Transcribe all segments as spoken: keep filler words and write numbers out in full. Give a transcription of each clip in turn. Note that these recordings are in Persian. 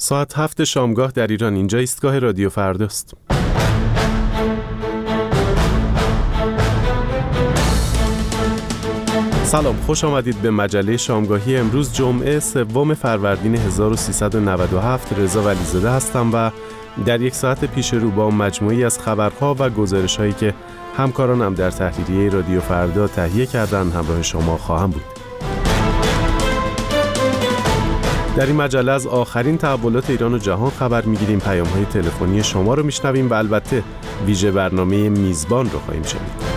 ساعت هفت شامگاه در ایران. اینجا ایستگاه رادیو فرداست. سلام، خوش آمدید به مجله شامگاهی امروز جمعه سوم فروردین هزار و سیصد و نود و هفت. رضا ولیزاده هستم و در یک ساعت پیش رو با مجموعی از خبرها و گزارش‌هایی که همکارانم در تحریریه رادیو فردا تهیه کردن همراه شما خواهم بود. در این مجله از آخرین تحولات ایران و جهان خبر می‌گیریم، پیام‌های تلفنی شما رو میشنویم و البته ویژه برنامه میزبان رو خواهیم شنید.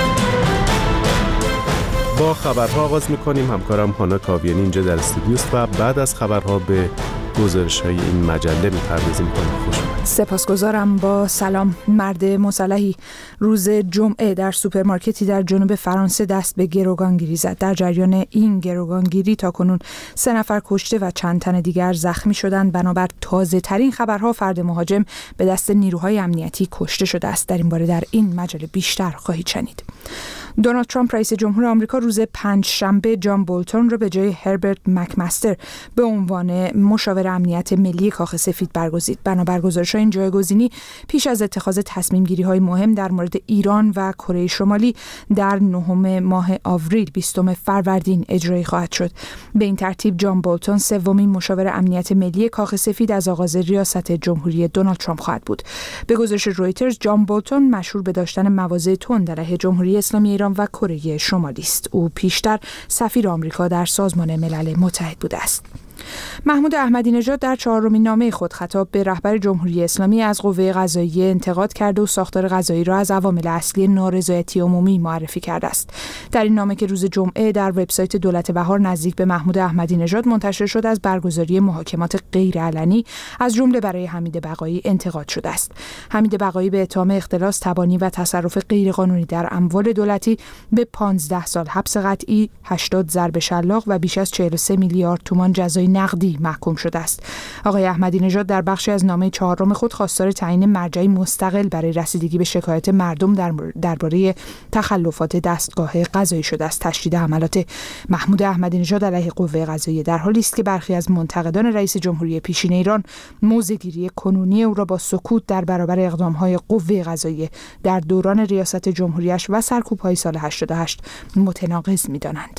با خبرها آغاز می‌کنیم. همکارم هانا کاویانی اینجا در استودیوست و بعد از خبرها به گزارش‌های این مجله می‌پردازیم. خوش اومدید. سپاسگزارم. با سلام. مرد مسلحی روز جمعه در سوپرمارکتی در جنوب فرانسه دست به گروگانگیری زد. در جریان این گروگانگیری تاکنون سه نفر کشته و چند تن دیگر زخمی شدند. بنابر تازه‌ترین خبرها فرد مهاجم به دست نیروهای امنیتی کشته شده است. در این باره در این مجله بیشتر خواهید شنید. دونالد ترامپ رئیس جمهور آمریکا روز پنجشنبه جان بولتون را به جای هربرت مکمستر به عنوان مشاور امنیت ملی کاخ سفید برگزید. بنابر گزارش‌های این جایگزینی پیش از اتخاذ تصمیم‌گیری‌های مهم در مورد ایران و کره شمالی در نهم ماه آوریل بیستم فروردین اجرایی خواهد شد. به این ترتیب جان بولتون سومین مشاور امنیت ملی کاخ سفید از آغاز ریاست جمهوری دونالد ترامپ خواهد بود. به گزارش رویترز جان بولتون مشهور به داشتن مواضع تند علیه جمهوری اسلامی ایران و کره شمالی است. او پیشتر سفیر آمریکا در سازمان ملل متحد بوده است. محمود احمدی نژاد در چهارمین نامه خود خطاب به رهبر جمهوری اسلامی از قوه قضاییه انتقاد کرده و ساختار قضایی را از عوامل اصلی نارضایتی عمومی معرفی کرده است. در این نامه که روز جمعه در وبسایت دولت بهار نزدیک به محمود احمدی نژاد منتشر شد، از برگزاری محاکمات غیرعلنی از جمله برای حمید بقایی انتقاد شده است. حمید بقایی به اتهام اختلاس، تبانی و تصرف غیرقانونی در اموال دولتی به پانزده سال حبس قطعی، هشتاد ضرب شلاق و بیش از چهل و سه میلیارد تومان جزای نقدی محکوم شده است. آقای احمدی نژاد در بخشی از نامه چهارم خود خواستار تعیین مرجعی مستقل برای رسیدگی به شکایت مردم در درباره تخلفات دستگاه قضایی شده است. تشدید حملات محمود احمدی نژاد علیه قوه قضاییه در حالی است که برخی از منتقدان رئیس جمهوری پیشین ایران موضع‌گیری کنونی او را با سکوت در برابر اقدام‌های قوه قضاییه در دوران ریاست جمهوریش و سرکوب‌های سال هشتاد و هشت متناقض می‌دانند.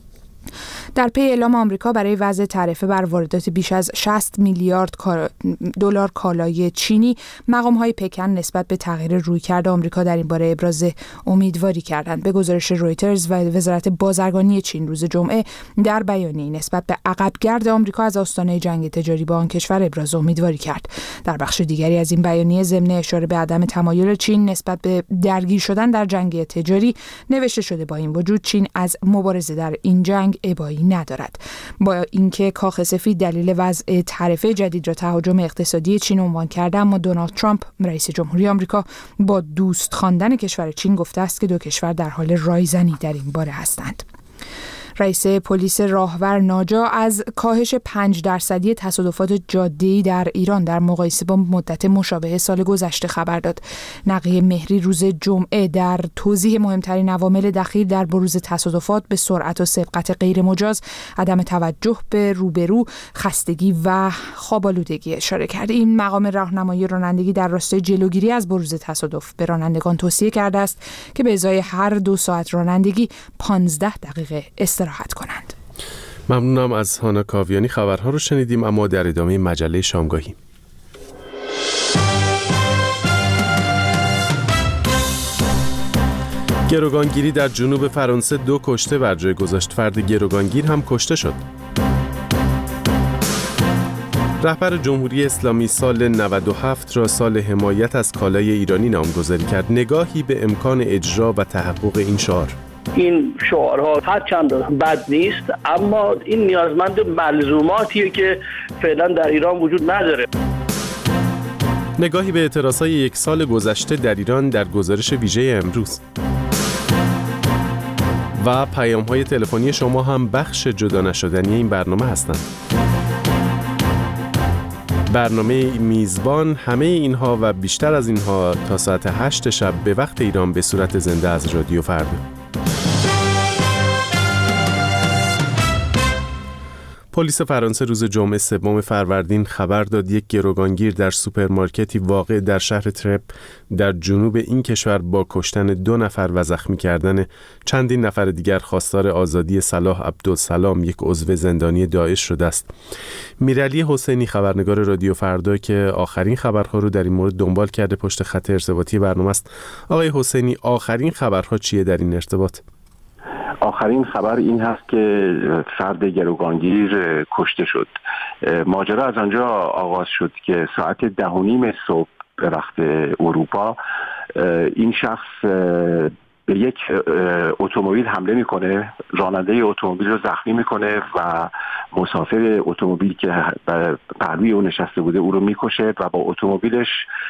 در پی اعلام آمریکا برای وضع تعرفه بر واردات بیش از شصت میلیارد دلار کالای چینی، مقام‌های پکن نسبت به تغییر رویکرد آمریکا در این باره ابراز امیدواری کردند. به گزارش رویترز و وزارت بازرگانی چین روز جمعه در بیانیه‌ای نسبت به عقبگرد آمریکا از آستانه جنگ تجاری با آن کشور ابراز امیدواری کرد. در بخش دیگری از این بیانیه ضمن اشاره به عدم تمایل چین نسبت به درگیر شدن در جنگ تجاری نوشته شده با این وجود چین از مبارزه در این جنگ ابایی ندارد. با اینکه کاخ سفید دلیل وضع تعرفه جدید را تهاجم اقتصادی چین عنوان کرده، اما دونالد ترامپ رئیس جمهوری آمریکا با دوست خواندن کشور چین گفته است که دو کشور در حال رایزنی در این باره هستند. رئیس پلیس راهور ناجا از کاهش پنج درصدی تصادفات جاده‌ای در ایران در مقایسه با مدت مشابه سال گذشته خبر داد. نقی مهری روز جمعه در توضیح مهمترین عوامل دخیل در بروز تصادفات به سرعت و سبقت غیر مجاز، عدم توجه به روبرو، خستگی و خواب‌آلودگی اشاره کرد. این مقام راهنمایی رانندگی در راستای جلوگیری از بروز تصادف به رانندگان توصیه کرده است که به ازای هر دو ساعت رانندگی پانزده دقیقه استراحت کنند. ممنونم از هانا کاویانی. خبرها رو شنیدیم، اما در ادامه مجله شامگاهی. گروگانگیری در جنوب فرانسه، دو کشته بر جای گذاشت. فرد گروگانگیر هم کشته شد. رهبر جمهوری اسلامی سال نود و هفت را سال حمایت از کالای ایرانی نامگذاری کرد. نگاهی به امکان اجرا و تحقق این شعار. این شعارها هرچند بد نیست، اما این نیازمند ملزوماتیه که فعلا در ایران وجود نداره. نگاهی به اعتراضهای یک سال گذشته در ایران در گزارش ویژه امروز. و پیام‌های تلفنی شما هم بخش جدا نشدنی این برنامه هستند. برنامه میزبان همه اینها و بیشتر از اینها تا ساعت هشت شب به وقت ایران به صورت زنده از رادیو فردا. پلیس فرانسه روز جمعه سوم فروردین خبر داد یک گروگانگیر در سوپرمارکتی واقع در شهر ترپ در جنوب این کشور با کشتن دو نفر و زخمی کردن چندین نفر دیگر خواستار آزادی صلاح عبدالسلام، یک عضو زندانی داعش شده است. میرعلی حسینی، خبرنگار رادیو فردا که آخرین خبرها رو در این مورد دنبال کرده، پشت خط ارتباطی برنامه است. آقای حسینی، آخرین خبرها چیه در این ارتباط؟ آخرین خبر این هست که فرد گروگانگیر کشته شد. ماجرا از آنجا آغاز شد که ساعت ده و نیم صبح به وقت اروپا این شخص به یک اتومبیل حمله میکنه، راننده اتومبیل رو زخمی میکنه و مسافر اتومبیل که پهلوی او نشسته بوده او رو میکشه و با اتومبیلش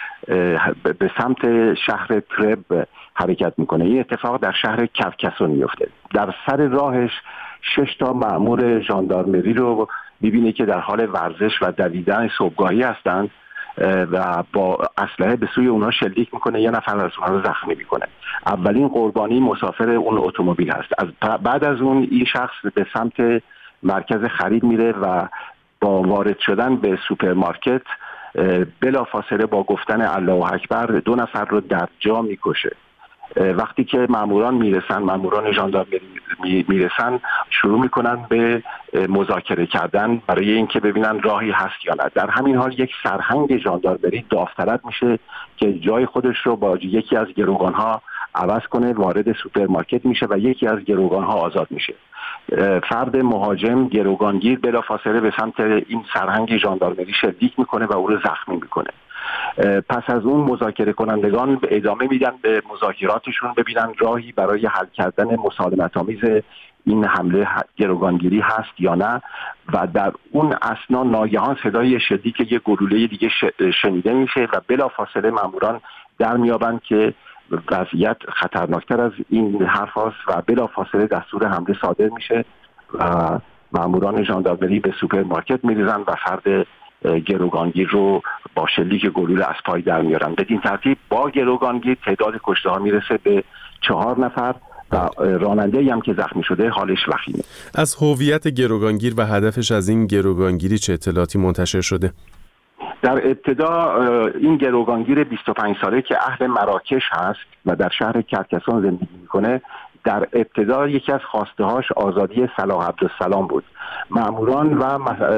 به سمت شهر ترب حرکت میکنه. این اتفاق در شهر کرکسون میفته. در سر راهش شش تا مأمور ژاندارمری رو میبینه که در حال ورزش و دویدن صبحگاهی هستند و با اسلحه به سوی اونها شلیک میکنه، یه نفر از اونها رو زخمی میکنه. اولین قربانی مسافر اون اتومبیل هست. از بعد از اون این شخص به سمت مرکز خرید میره و با وارد شدن به سوپرمارکت بلافاصله با گفتن الله اکبر دو نفر رو در جا میکشه. وقتی که ماموران میرسن، ماموران ژاندارمری میرسن، شروع میکنن به مذاکره کردن برای اینکه ببینن راهی هست یا نه. در همین حال یک سرهنگ ژاندارمری داوطلب میشه که جای خودش رو با یکی از گروگانها عوض کنه، وارد سوپرمارکت میشه و یکی از گروگانها آزاد میشه. فرد مهاجم گروگانگیر بلافاصله به سمت این سرهنگ ژاندارمری شلیک میکنه و او رو زخمی میکنه. پس از اون مذاکره کنندگان به ادامه میدن به مذاکراتشون، ببینن راهی برای حل کردن مسالمت آمیز این حمله گروگانگیری هست یا نه. و در اون اثنا ناگهان صدای شلیک یک گلوله دیگه شنیده میشه و بلافاصله ماموران در میابند که وضعیت خطرناکتر از این حرف هست و بلافاصله دستور حمله صادر میشه و ماموران ژاندارمری به سوپرمارکت میریزن و فرد گروگانگیر رو با شلیک گلوله از پای در میارن. بدین ترتیب با گروگانگیر تعداد کشته ها میرسه به چهار نفر و راننده‌ای هم که زخمی شده حالش وخیمه. از هویت گروگانگیر و هدفش از این گروگانگیری چه اطلاعاتی منتشر شده؟ در ابتدا این گروگانگیر بیست و پنج ساله که اهل مراکش هست و در شهر کرکسون زندگی میکنه، در ابتدا یکی از خواسته‌هاش آزادی صلاح عبدالسلام بود. مأموران و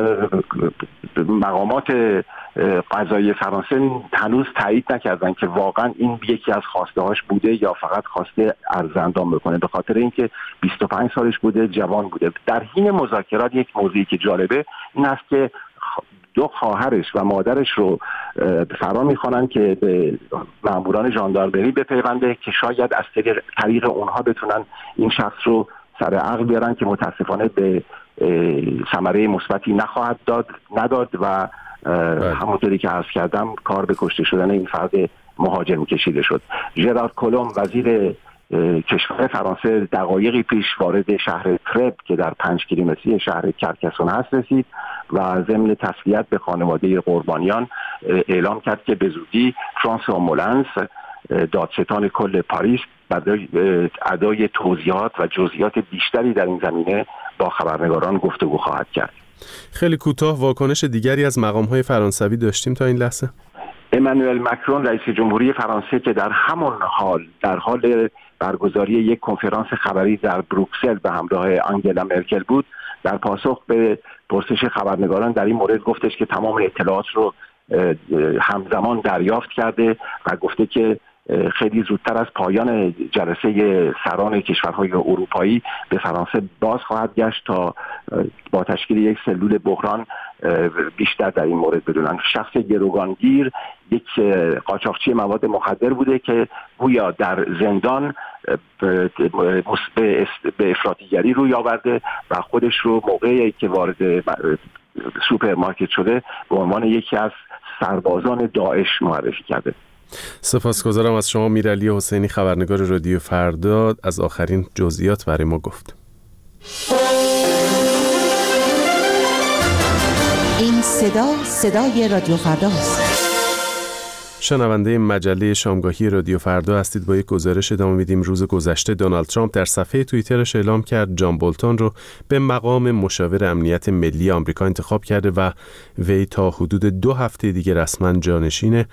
مقامات قضایی فرانسه هنوز تایید نکردن که واقعا این یکی از خواسته‌هاش بوده یا فقط خواسته ارزندام بکنه، به خاطر اینکه بیست و پنج سالش بوده، جوان بوده. در حین مذاکرات یک موضوعی که جالبه این است که دو خواهرش و مادرش رو فرا میخوانن که به ماموران ژاندارمری بپیونده که شاید از طریق اونها بتونن این شخص رو سر عقل بیارن که متاسفانه به ثمره مثبتی نخواهد داد نداد و همونطوری که عرض کردم کار به کشته شدن این فرد مهاجم کشیده شد. ژرار کلوم وزیر کشور فرانسه دقایقی پیش وارد شهر ترب که در پنج کیلومتری شهر کرکسون هست رسید و ضمن تسلیت به خانواده قربانیان اعلام کرد که به زودی فرانسوا مولنس، دادستان کل پاریس، برای ادای توضیحات و جزئیات بیشتری در این زمینه با خبرنگاران گفتگو خواهد کرد. خیلی کوتاه، واکنش دیگری از مقام‌های فرانسوی داشتیم تا این لحظه؟ امانوئل مکرون رئیس جمهوری فرانسه که در همان حال در حال برگزاری یک کنفرانس خبری در بروکسل به همراه آنگلا مرکل بود، در پاسخ به پرسش خبرنگاران در این مورد گفتش که تمام اطلاعات رو همزمان دریافت کرده و گفته که خیلی زودتر از پایان جلسه سران کشورهای اروپایی به فرانسه باز خواهد گشت تا با تشکیل یک سلول بحران بیشتر در این مورد بدونن. شخص گروگانگیر یک قاچاقچی مواد مخدر بوده که گویا در زندان به افراطیگری روی آورده و خودش رو موقعی که وارد سوپرمارکت شده به عنوان یکی از سربازان داعش معرفی کرده. سپاسگزارم از شما میرعلی حسینی، خبرنگار رادیو فردا، از آخرین جزئیات برای ما گفت. این صدا صدای رادیو فرداست. شنونده مجله شامگاهی رادیو فردا هستید. با یک گزارش ادامه میدیم. روز گذشته دونالد ترامپ در صفحه توییترش اعلام کرد جان بولتون رو به مقام مشاور امنیت ملی آمریکا انتخاب کرده و وی تا حدود دو هفته دیگه رسما جانشین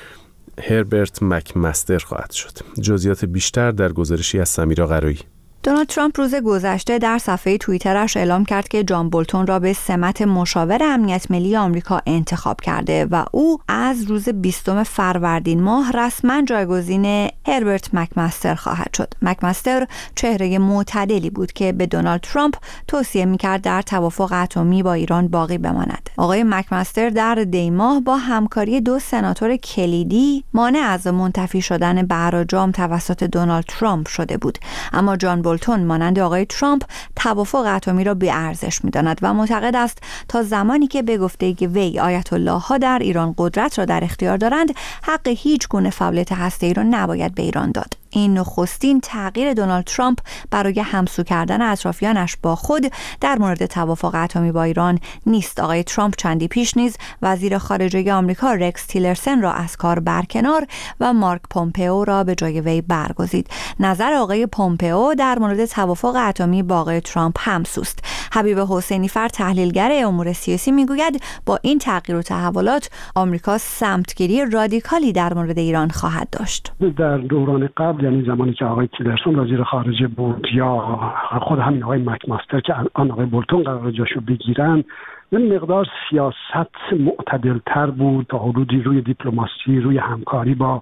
هربرت مکمستر خواهد شد. جزئیات بیشتر در گزارشی از سمیرا قرایی. دونالد ترامپ روز گذشته در صفحه توییترش اعلام کرد که جان بولتون را به سمت مشاور امنیت ملی آمریکا انتخاب کرده و او از روز بیستم فروردین ماه رسما جایگزین هربرت مکمستر خواهد شد. مکمستر چهره معتدلی بود که به دونالد ترامپ توصیه می‌کرد در توافق اتمی با ایران باقی بماند. آقای مکمستر در دی ماه با همکاری دو سناتور کلیدی مانع از منتفی شدن براجام توسط دونالد ترامپ شده بود. اما جان بولتون مانند آقای ترامپ توافق اتمی را بی ارزش می‌داند و معتقد است تا زمانی که به گفته وی آیت الله ها در ایران قدرت را در اختیار دارند، حق هیچ گونه فعالیت هسته‌ای را نباید به ایران داد. این نخستین تغییر دونالد ترامپ برای همسو کردن اطرافیانش با خود در مورد توافق اتمی با ایران نیست. آقای ترامپ چندی پیش نیز وزیر خارجه آمریکا رکس تیلرسن را از کار برکنار و مارک پومپئو را به جای وی برگزید. نظر آقای پومپئو در مورد توافق اتمی با آقای ترامپ همسوست. حبیب حسینی فر تحلیلگر امور سیاسی میگوید با این تغییر و تحولات آمریکا سمتگیری رادیکالی در مورد ایران خواهد داشت. در دوران قبل، یعنی زمانی که آقای تیلرسون وزیر خارجه بود یا خود همین آقای مکمستر که الان آقای بولتون قرار جاشو بگیرن، این مقدار سیاست معتدل‌تر بود، تا حدودی روی دیپلماسی، روی همکاری با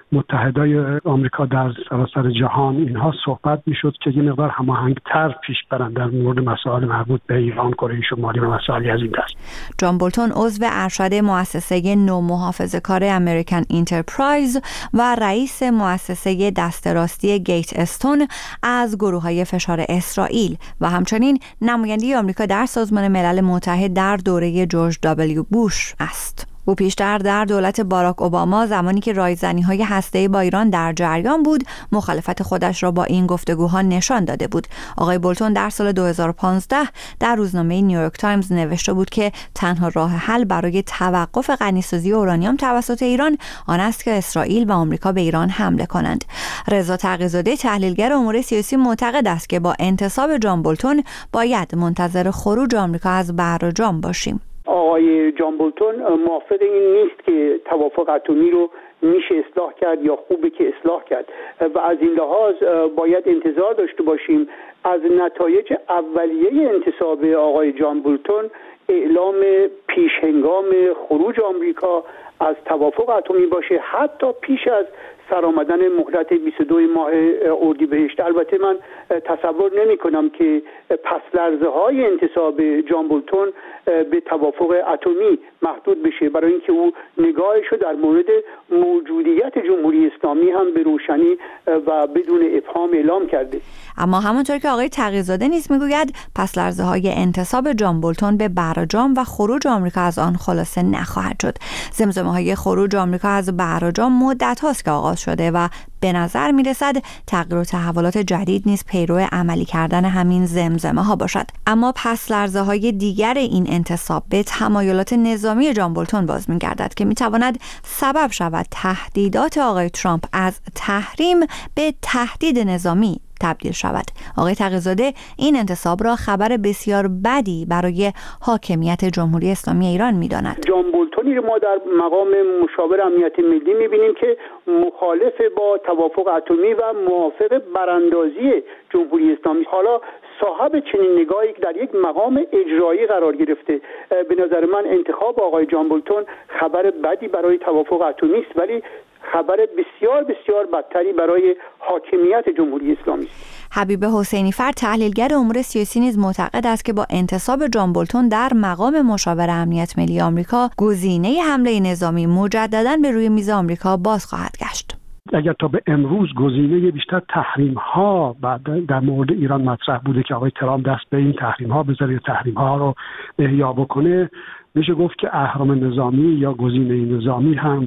متحدای آمریکا در سراسر جهان اینها صحبت میشد که یه مقدار هماهنگ‌تر پیش برند در مورد مسائل مربوط به ایران، کره شمالی و مسائلی از این دست. جان بولتون عضو ارشد مؤسسه نومحافظه‌کار امریکن انترپرایز و رئیس مؤسسه دست راستی گیت استون از گروه‌های فشار اسرائیل و همچنین نماینده آمریکا در سازمان ملل متحد در دوره جورج دابلیو بوش است. او پیشتر در دولت باراک اوباما زمانی که رایزنی‌های هسته‌ای با ایران در جریان بود، مخالفت خودش را با این گفتگوها نشان داده بود. آقای بولتون در سال دو هزار و پانزده در روزنامه نیویورک تایمز نوشته بود که تنها راه حل برای توقف غنیسازی اورانیوم توسط ایران آن است که اسرائیل و آمریکا به ایران حمله کنند. رضا تقی‌زاده تحلیلگر امور سیاسی معتقد است که با انتصاب جان بولتون باید منتظر خروج آمریکا از برجام باشیم. آقای جان بولتون موافق این نیست که توافق اتمی رو میشه اصلاح کرد یا خوبه که اصلاح کرد و از این لحاظ باید انتظار داشته باشیم از نتایج اولیه انتصاب آقای جان بولتون اعلام پیش هنگام خروج آمریکا از توافق اتمی باشه، حتی پیش از سر آمدن مهلت بیست و دو ماه اردیبهشت. البته من تصور نمی کنم که پس لرزه های انتصاب جان بولتون به توافق اتمی محدود بشه، برای اینکه او نگاهشو در مورد موجودیت جمهوری اسلامی هم به روشنی و بدون ابهام اعلام کرده. اما همونطور که آقای تقی‌زاده نیز میگوید پس لرزه های انتصاب جان بولتون به برجام و خروج آمریکا از آن خلاصه نخواهد شد. زمزمه های خروج آمریکا از برجام مدت هاست که آغاز شده و به نظر می رسد تغییر و تحولات جدید نیز پیرو عملی کردن همین زمزمه ها باشد. اما پس لرزه های دیگر این انتصاب به تمایلات نظامی جان بولتون باز می گردد که می تواند سبب شود تهدیدات آقای ترامپ از تحریم به تهدید نظامی تبدیل شود. آقای تقی‌زاده این انتصاب را خبر بسیار بدی برای حاکمیت جمهوری اسلامی ایران می‌داند. جان بولتونی رو ما در مقام مشاور امنیت ملی می‌بینیم که مخالف با توافق اتمی و موافق براندازی جمهوری اسلامی، حالا صاحب چنین نگاهی در یک مقام اجرایی قرار گرفته. به نظر من انتخاب آقای جان بولتون خبر بدی برای توافق اتمی است، ولی خبر بسیار بسیار بدتری برای حاکمیت جمهوری اسلامی است. حبیب حسینی فر تحلیلگر امور سیاسی نیز معتقد است که با انتصاب جان بولتون در مقام مشاور امنیت ملی آمریکا گزینه حمله نظامی مجددا به روی میز آمریکا باز خواهد گشت. اگر تا به امروز گزینه بیشتر تحریم ها بعد در مورد ایران مطرح بوده که آقای ترامپ دست به این تحریم ها بذاره، تحریم ها رو احیا بکنه، میشه گفت که اهرام نظامی یا گزینه نظامی هم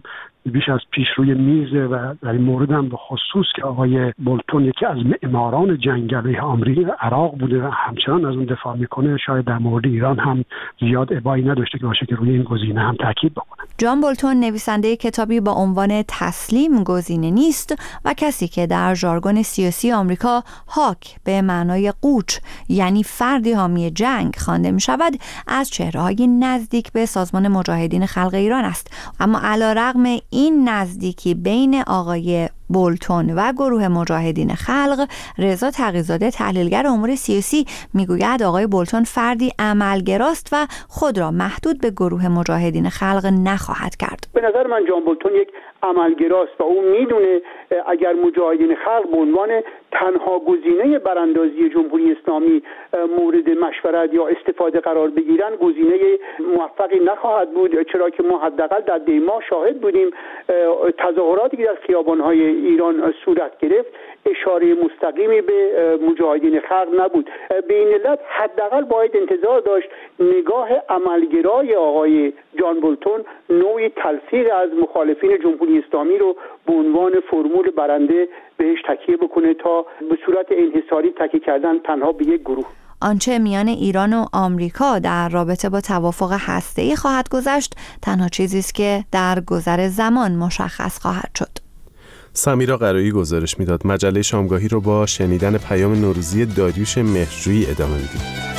بیش از پیش روی میزه و در این مورد هم به خصوص که آقای بولتون یکی از معماران جنگل آمریکا عراق بوده و همچنان از اون دفاع میکنه، شاید در مورد ایران هم زیاد ابایی نداشته که باشه که روی این گزینه هم تاکید بکنه. جان بولتون نویسنده کتابی با عنوان تسلیم گزینه نیست و کسی که در ژارگون سیاسی آمریکا هاک به معنای قوچ یعنی فردی حامی جنگ خوانده می شود، از چهره‌های نزدیک به سازمان مجاهدین خلق ایران است. اما علیرغم این نزدیکی بین آقای بولتون و گروه مجاهدین خلق، رضا تقی‌زاده تحلیلگر امور سیاسی میگوید آقای بولتون فردی عملگراست و خود را محدود به گروه مجاهدین خلق نخواهد کرد. به نظر من جان بولتون یک عملگراست و او میدونه اگر مجاهدین خلق به عنوان تنها گزینه براندازی جمهوری اسلامی مورد مشورت یا استفاده قرار بگیرن، گزینه موفقی نخواهد بود، چرا که ما حداقل در دیما شاهد بودیم تظاهراتی که در خیابان‌های ایران صورت گرفت اشاره مستقیمی به مجاهدین خلق نبود. به این علت حداقل باید انتظار داشت نگاه عملگرای آقای جان بولتون نوعی تلفیق از مخالفین جمهوری اسلامی رو به عنوان فرمول برنده بهش تکیه بکنه تا به صورت انحصاری تکیه کردن تنها به یک گروه. آنچه میان ایران و آمریکا در رابطه با توافق هسته‌ای خواهد گذشت تنها چیزی است که در گذر زمان مشخص خواهد شد. سمیرا قرایی گزارش میداد. مجله شامگاهی رو با شنیدن پیام نوروزی داریوش مهرجویی ادامه میدیم.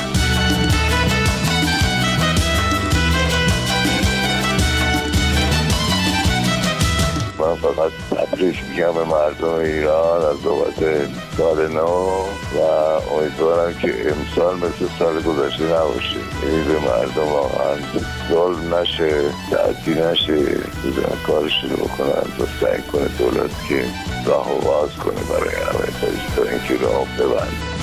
من فقط تبریک میگم به مردم ایران از بابت سال نو و امیدوارم که امسال مثل سال گذشته نباشه. یعنی به مردم واقعا ظلم نشه، تعدی نشه، بزن کارشون رو بکنن و سعی کنه دولت که راه و باز کنه برای همه تا اینکه راه ببند.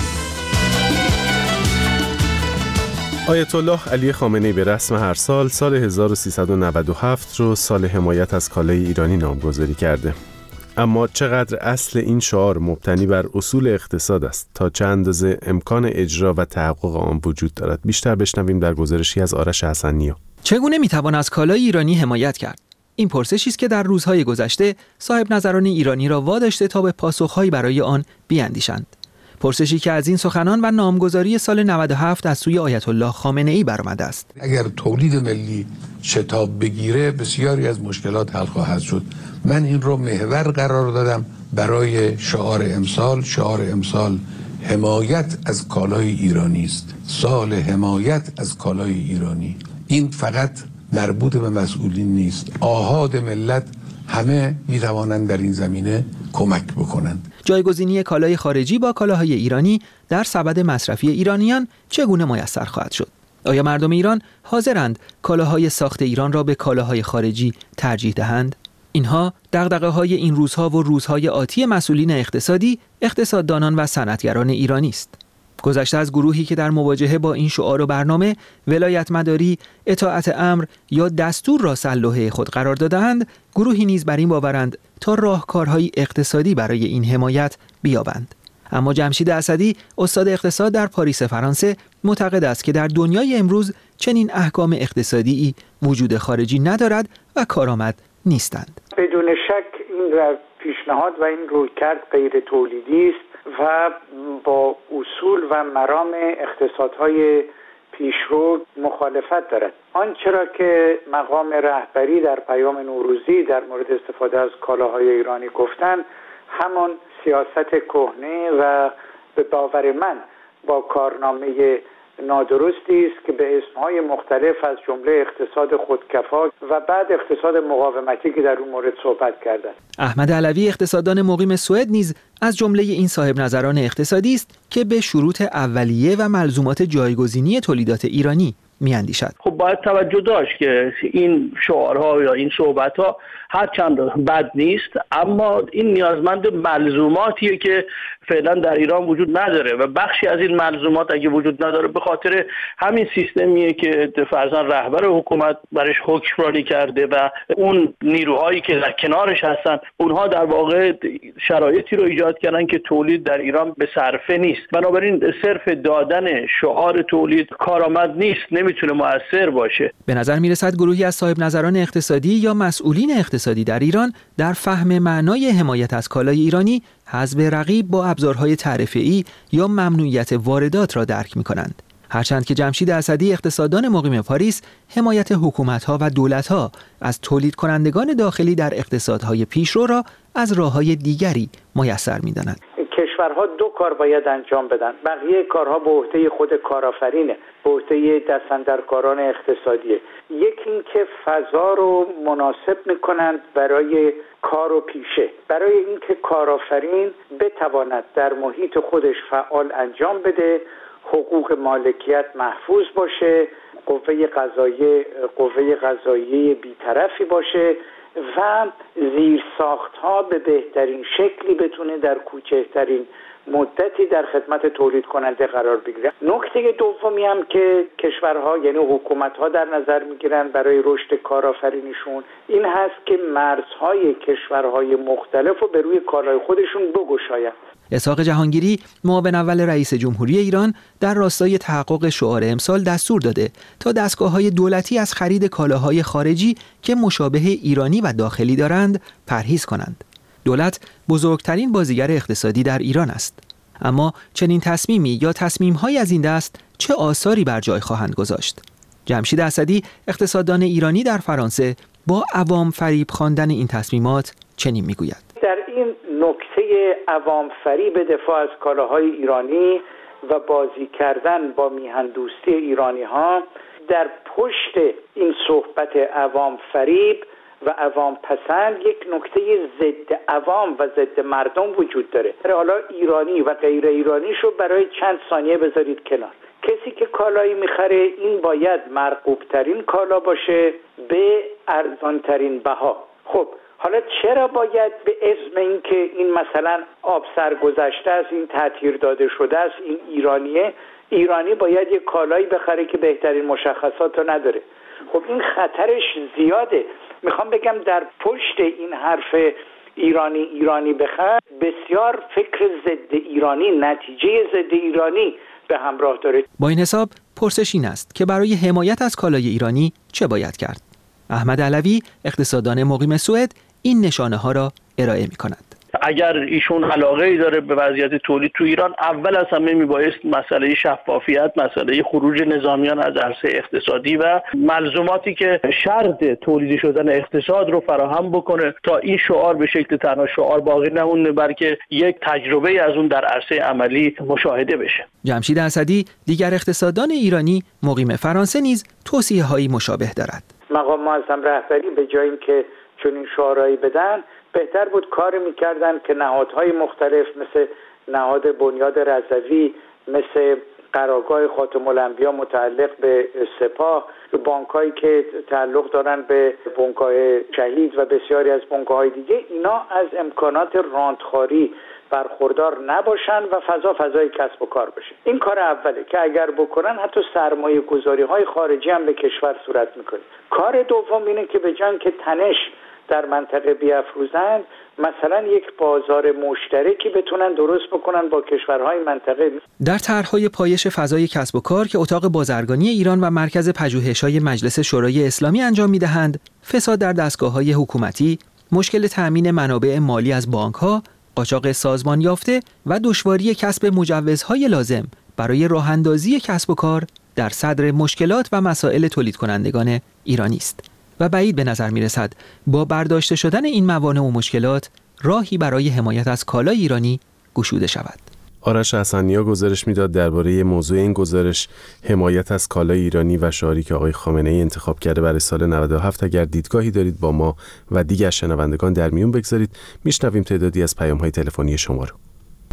آیت الله علی خامنه‌ای به رسم هر سال سال هزار و سیصد و نود و هفت رو سال حمایت از کالای ایرانی نامگذاری کرده. اما چقدر اصل این شعار مبتنی بر اصول اقتصاد است، تا چه اندازه امکان اجرا و تحقق آن وجود دارد؟ بیشتر بشنویم در گزارشی از آرش حسنی‌نیا. چگونه میتوان از کالای ایرانی حمایت کرد؟ این پرسشی است که در روزهای گذشته صاحب نظران ایرانی را واداشته تا به پاسخهایی برای آن بیاندیشند. پرسشی که از این سخنان و نامگذاری سال نود و هفت از سوی آیت الله خامنه‌ای برآمده است. اگر تولید ملی شتاب بگیره بسیاری از مشکلات حل خواهد شد. من این رو محور قرار دادم برای شعار امسال. شعار امسال حمایت از کالای ایرانی است. سال حمایت از کالای ایرانی. این فقط مربوط به مسئولین نیست. آحاد ملت همه می‌توانند در این زمینه کمک بکنند. جایگزینی کالای خارجی با کالاهای ایرانی در سبد مصرفی ایرانیان چگونه میسر خواهد شد؟ آیا مردم ایران حاضرند کالاهای ساخت ایران را به کالاهای خارجی ترجیح دهند؟ اینها دغدغه‌های این روزها و روزهای آتی مسئولین اقتصادی، اقتصاددانان و صنعتگران ایرانی است. گذشته از گروهی که در مواجهه با این شعار و برنامه ولایت مداری، اطاعت امر یا دستور را سلوحه خود قرار داده‌اند، گروهی نیز بر این باورند تا راهکارهای اقتصادی برای این حمایت بیابند. اما جمشید اسدی، استاد اقتصاد در پاریس فرانسه، معتقد است که در دنیای امروز چنین احکام اقتصادی وجود خارجی ندارد و کارآمد نیستند. بدون شک این پیشنهاد و این رویکرد غیر تولیدی است و با اصول و مرام اقتصادهای پیشرو مخالفت دارد. آنچه را که مقام رهبری در پیام نوروزی در مورد استفاده از کالاهای ایرانی گفتن، همان سیاست کهنه و به باور من با کارنامه نادرستی است که به اسمهای مختلف از جمله اقتصاد خودکفا و بعد اقتصاد مقاومتی که در اون مورد صحبت کردند. احمد علوی، اقتصاددان مقیم سوئد، نیز از جمله این صاحب نظران اقتصادی است که به شروط اولیه و ملزومات جایگزینی تولیدات ایرانی میاندیشد. خب باید توجه داشت که این شعارها یا این صحبتها هرچند بد نیست، اما این نیازمند ملزوماتیه که فعلا در ایران وجود نداره و بخشی از این ملزومات اگه وجود نداره به خاطر همین سیستمیه که فرضاً رهبر حکومت برش حکمرانی کرده و اون نیروهایی که در کنارش هستن اونها در واقع شرایطی رو ایجاد کردن که تولید در ایران به صرفه نیست. بنابراین صرف دادن شعار تولید کارآمد نیست، نمیتونه مؤثر باشه. به نظر میرسد گروهی از صاحب نظران اقتصادی یا مسئولین اقتصادی در ایران در فهم معنای حمایت از کالای ایرانی حذف رقیب با ابزارهای تعرفه‌ای یا ممنوعیت واردات را درک می‌کنند. هرچند که جمشید اسدی اقتصاددان مقیم پاریس حمایت حکومت‌ها و دولت‌ها از تولید کنندگان داخلی در اقتصادهای پیشرو را از راه‌های دیگری میسر می‌داند. کشورها دو کار باید انجام بدن. بقیه کارها به عهده خود کارآفرینه، به عهده دستاندرکاران اقتصادیه. یکی این که فضا رو مناسب میکنند برای کار و پیشه، برای اینکه کارآفرین بتواند در محیط خودش فعال انجام بده، حقوق مالکیت محفوظ باشه، قوه قضاییه قوه قضاییه بی‌طرفی باشه و زیرساخت‌ها به بهترین شکلی بتونه در کوچکترین مدتی در خدمت تولید کننده قرار بگیره. نکته دومی هم که کشورها یعنی حکومت‌ها در نظر می‌گیرن برای رشد کارآفرینیشون این هست که مرزهای کشورهای مختلف رو به روی کالای خودشون بگشایند. اسحاق جهانگیری معاون اول رئیس جمهوری ایران در راستای تحقق شعار امسال دستور داده تا دستگاه‌های دولتی از خرید کالاهای خارجی که مشابه ایرانی و داخلی دارند پرهیز کنند. دولت بزرگترین بازیگر اقتصادی در ایران است. اما چنین تصمیمی یا تصمیم‌های از این دست چه آثاری بر جای خواهند گذاشت؟ جمشید اسدی اقتصاددان ایرانی در فرانسه با عوام فریب خواندن این تصمیمات چنین میگوید: در این نکته عوام فریب دفاع از کالاهای ایرانی و بازی کردن با میهن دوستی ایرانی ها، در پشت این صحبت عوام فریب و عوام پسند یک نکته ضد عوام و ضد مردم وجود داره. حالا ایرانی و غیر ایرانیشو برای چند ثانیه بذارید کنار. کسی که کالایی میخره این باید مرغوب ترین کالا باشه به ارزان ترین بها. خب حالا چرا باید به اسم این که این مثلا آب سرگذشته است، این تطهیر داده شده است، این ایرانیه، ایرانی باید یک کالایی بخره که بهترین مشخصات رو نداره؟ خب این خطرش زیاده. میخوام بگم در پشت این حرف ایرانی ایرانی بخر بسیار فکر ضد ایرانی، نتیجه ضد ایرانی به همراه داره. با این حساب پرسش این است که برای حمایت از کالای ایرانی چه باید کرد؟ احمد علوی اقتصاددان مقیم سوئد این نشانه ها را ارائه می کند. اگر ایشون علاقه ای داره به وضعیت تولید تو ایران، اول از همه میبایست مسئله شفافیت، مسئله خروج نظامیان از عرصه اقتصادی و ملزوماتی که شرط تولید شدن اقتصاد رو فراهم بکنه تا این شعار به شکل تنها شعار باقی نمونه، بلکه یک تجربه از اون در عرصه عملی مشاهده بشه. جمشید اسدی دیگر اقتصاددان ایرانی مقیم فرانسه نیز توصیه هایی مشابه دارد. مقام معظم رهبری به جای اینکه چنین شعارهایی بدن، بهتر بود کاری میکردن که نهادهای مختلف مثل نهاد بنیاد رضوی، مثل قرارگاه خاتم الانبیا متعلق به سپاه، بانکایی که تعلق دارن به بنگاه شهید و بسیاری از بنگاه‌های دیگه، اینا از امکانات راندخواری برخوردار نباشن و فضا فضای کسب و کار بشه. این کار اوله که اگر بکنن حتی سرمایه گذاری های خارجی هم به کشور صورت میکنه. کار دوم اینه که به جای که تنش در منطقه بیافروزند، مثلا یک بازار مشترکی بتونن درست بکنن با کشورهای منطقه. در طرح‌های پایش فضای کسب و کار که اتاق بازرگانی ایران و مرکز پژوهش‌های مجلس شورای اسلامی انجام می‌دهند، فساد در دستگاه‌های حکومتی، مشکل تأمین منابع مالی از بانک‌ها، قاچاق سازمان یافته و دشواری کسب مجوزهای لازم برای راه‌اندازی کسب و کار در صدر مشکلات و مسائل تولید کنندگان ایرانی است و بعید به نظر می‌رسد با برداشته شدن این موانع و مشکلات راهی برای حمایت از کالای ایرانی گشوده شود. آرش حسنیا گزارش میداد درباره موضوع این گزارش، حمایت از کالای ایرانی و شعاری که آقای خامنه‌ای انتخاب کرده برای سال نود و هفت. اگر دیدگاهی دارید با ما و دیگر شنوندگان در میون بگذارید. میشنویم تعدادی از پیام‌های تلفنی شما رو.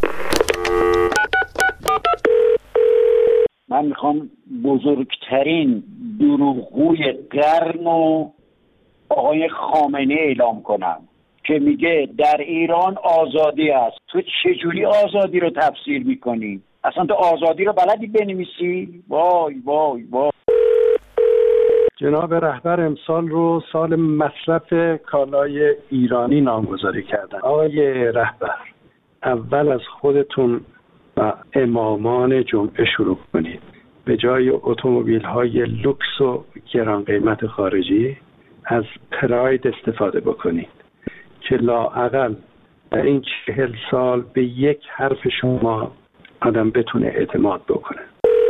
من میخوام بزرگترین دروغگوی قرن و آقای خامنه اعلام کنم. که میگه در ایران آزادی است. تو چجوری آزادی رو تفسیر میکنی؟ اصلا تو آزادی رو بلدی بنویسی؟ وای وای وای. جناب رهبر امسال رو سال مصرف کالای ایرانی نامگذاری کردن. آقای رهبر، اول از خودتون و امامان جمعه شروع کنید. به جای اتومبیل‌های لوکس و گران قیمت خارجی از پراید استفاده بکنید که لااقل در این چهل سال به یک حرف شما آدم بتونه اعتماد بکنه.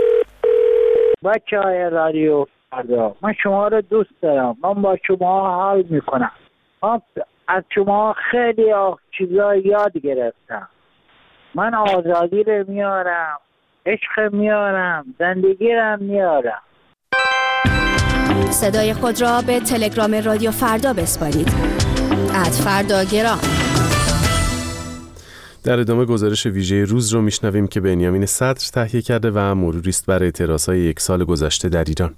بچه های رادیو فردا، من شما رو دوست دارم، من با شما حال میکنم، من از شما خیلی چیزا یاد گرفتم. من آزادی رو میارم، عشق میارم، زندگی رو میارم. صدای خود را به تلگرام رادیو فردا بسپارید. ات فردا گرام. در ادامه گزارش ویژه روز رو میشنویم که بنیامین صدر تهیه کرده و مروری است بر اعتراضهای یک سال گذشته در ایران.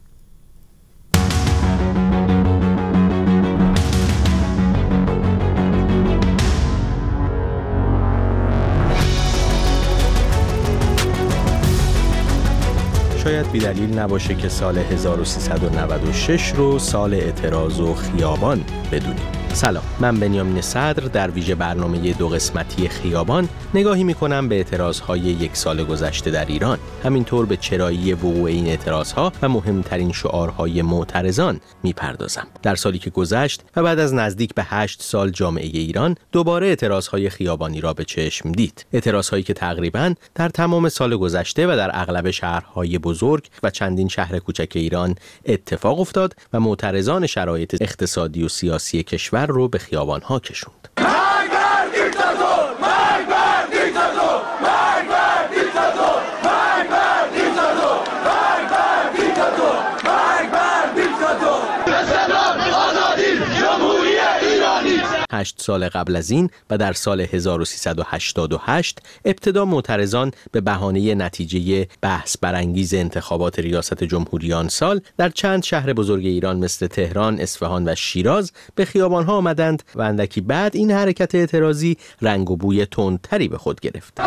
شاید بی‌دلیل نباشه که سال هزار و سیصد و نود و شش رو سال اعتراض و خیابان بدونیم. سلام، من بنیامین صدر در ویژه برنامه دو قسمتی خیابان نگاهی میکنم به اعتراضهای یک سال گذشته در ایران، همینطور به چرایی وقوع این اعتراضها و مهمترین شعارهای معترضان میپردازم. در سالی که گذشت و بعد از نزدیک به هشت سال جامعه ایران دوباره اعتراضهای خیابانی را به چشم دید. اعتراضهایی که تقریباً در تمام سال گذشته و در اغلب شهرهای بزرگ و چندین شهر کوچک ایران اتفاق افتاد و معترضان شرایط اقتصادی و سیاسی کشور رو به خیابان‌ها کشوند. هشت سال قبل از این و در سال هزار و سیصد و هشتاد و هشت ابتدا معترضان به بهانه نتیجه بحث برانگیز انتخابات ریاست جمهوری آن سال در چند شهر بزرگ ایران مثل تهران، اصفهان و شیراز به خیابان‌ها آمدند و اندکی بعد این حرکت اعتراضی رنگ و بوی تندتری به خود گرفت.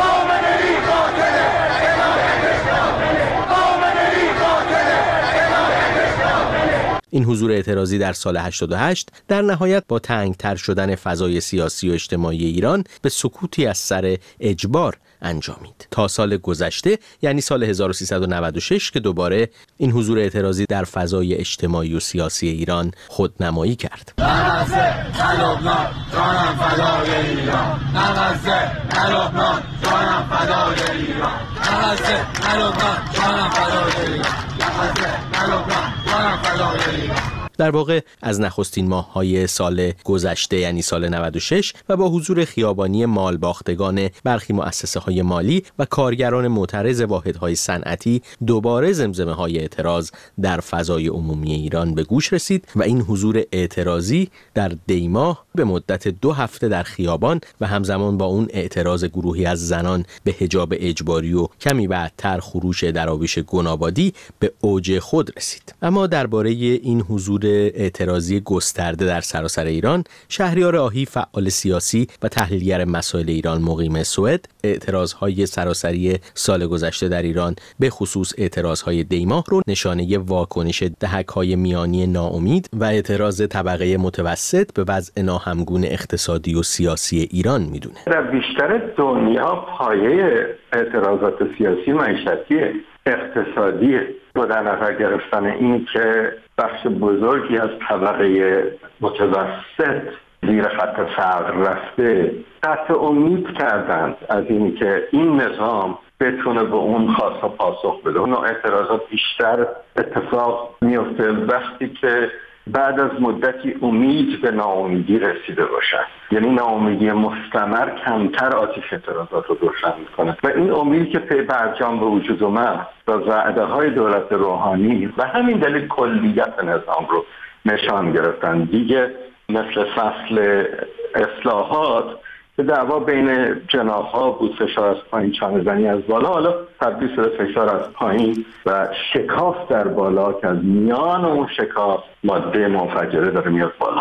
این حضور اعتراضی در سال هشتاد و هشت در نهایت با تنگتر شدن فضای سیاسی و اجتماعی ایران به سکوتی از سر اجبار انجامید تا سال گذشته، یعنی سال هزار و سیصد و نود و شش که دوباره این حضور اعتراضی در فضای اجتماعی و سیاسی ایران خودنمایی کرد. در واقع از نخستین ماه‌های سال گذشته یعنی سال نود و شش و با حضور خیابانی مالباختگان برخی مؤسسه‌های مالی و کارگران معترض واحدهای صنعتی دوباره زمزمه‌های اعتراض در فضای عمومی ایران به گوش رسید و این حضور اعتراضی در دیماه به مدت دو هفته در خیابان و همزمان با اون اعتراض گروهی از زنان به حجاب اجباری و کمی بعدتر خروش دراویش گنابادی به اوج خود رسید. اما درباره این حضور اعتراضی گسترده در سراسر ایران، شهریار آهی فعال سیاسی و تحلیلگر مسائل ایران مقیم سوئد اعتراضهای سراسری سال گذشته در ایران به خصوص اعتراضهای دیماه رو نشانه واکنش دهک‌های میانی ناامید و اعتراض طبقه متوسط به وضع ناهمگون اقتصادی و سیاسی ایران میدونه. در بیشتر دنیا پایه اعتراضات سیاسی معیشتی اقتصادی و در نظر گرفتن این که بخش بزرگی از طبقه متوسط زیر خط فقر رفته قطع امید کردند از این که این نظام بتونه به اون خواستها پاسخ بده. اون اعتراضات بیشتر اتفاق میفته وقتی که بعد از مدتی امید به ناامیدی رسیده باشد، یعنی ناامیدی مستمر کمتر آتش اعتراضات رو روشن میکنه و این امید که پی برجام به وجود اومد و وعده های دولت روحانی و همین دلیل کلیت نظام رو نشان گرفتن. دیگه مثل فصل اصلاحات که دعوا بین جناح‌ها بود، فشار از پایین چانه زنی از بالا، حالا تبدیل شده فشار از پایین و شکاف در بالا که از میان اون شکاف ماده منفجره داره میاد بالا.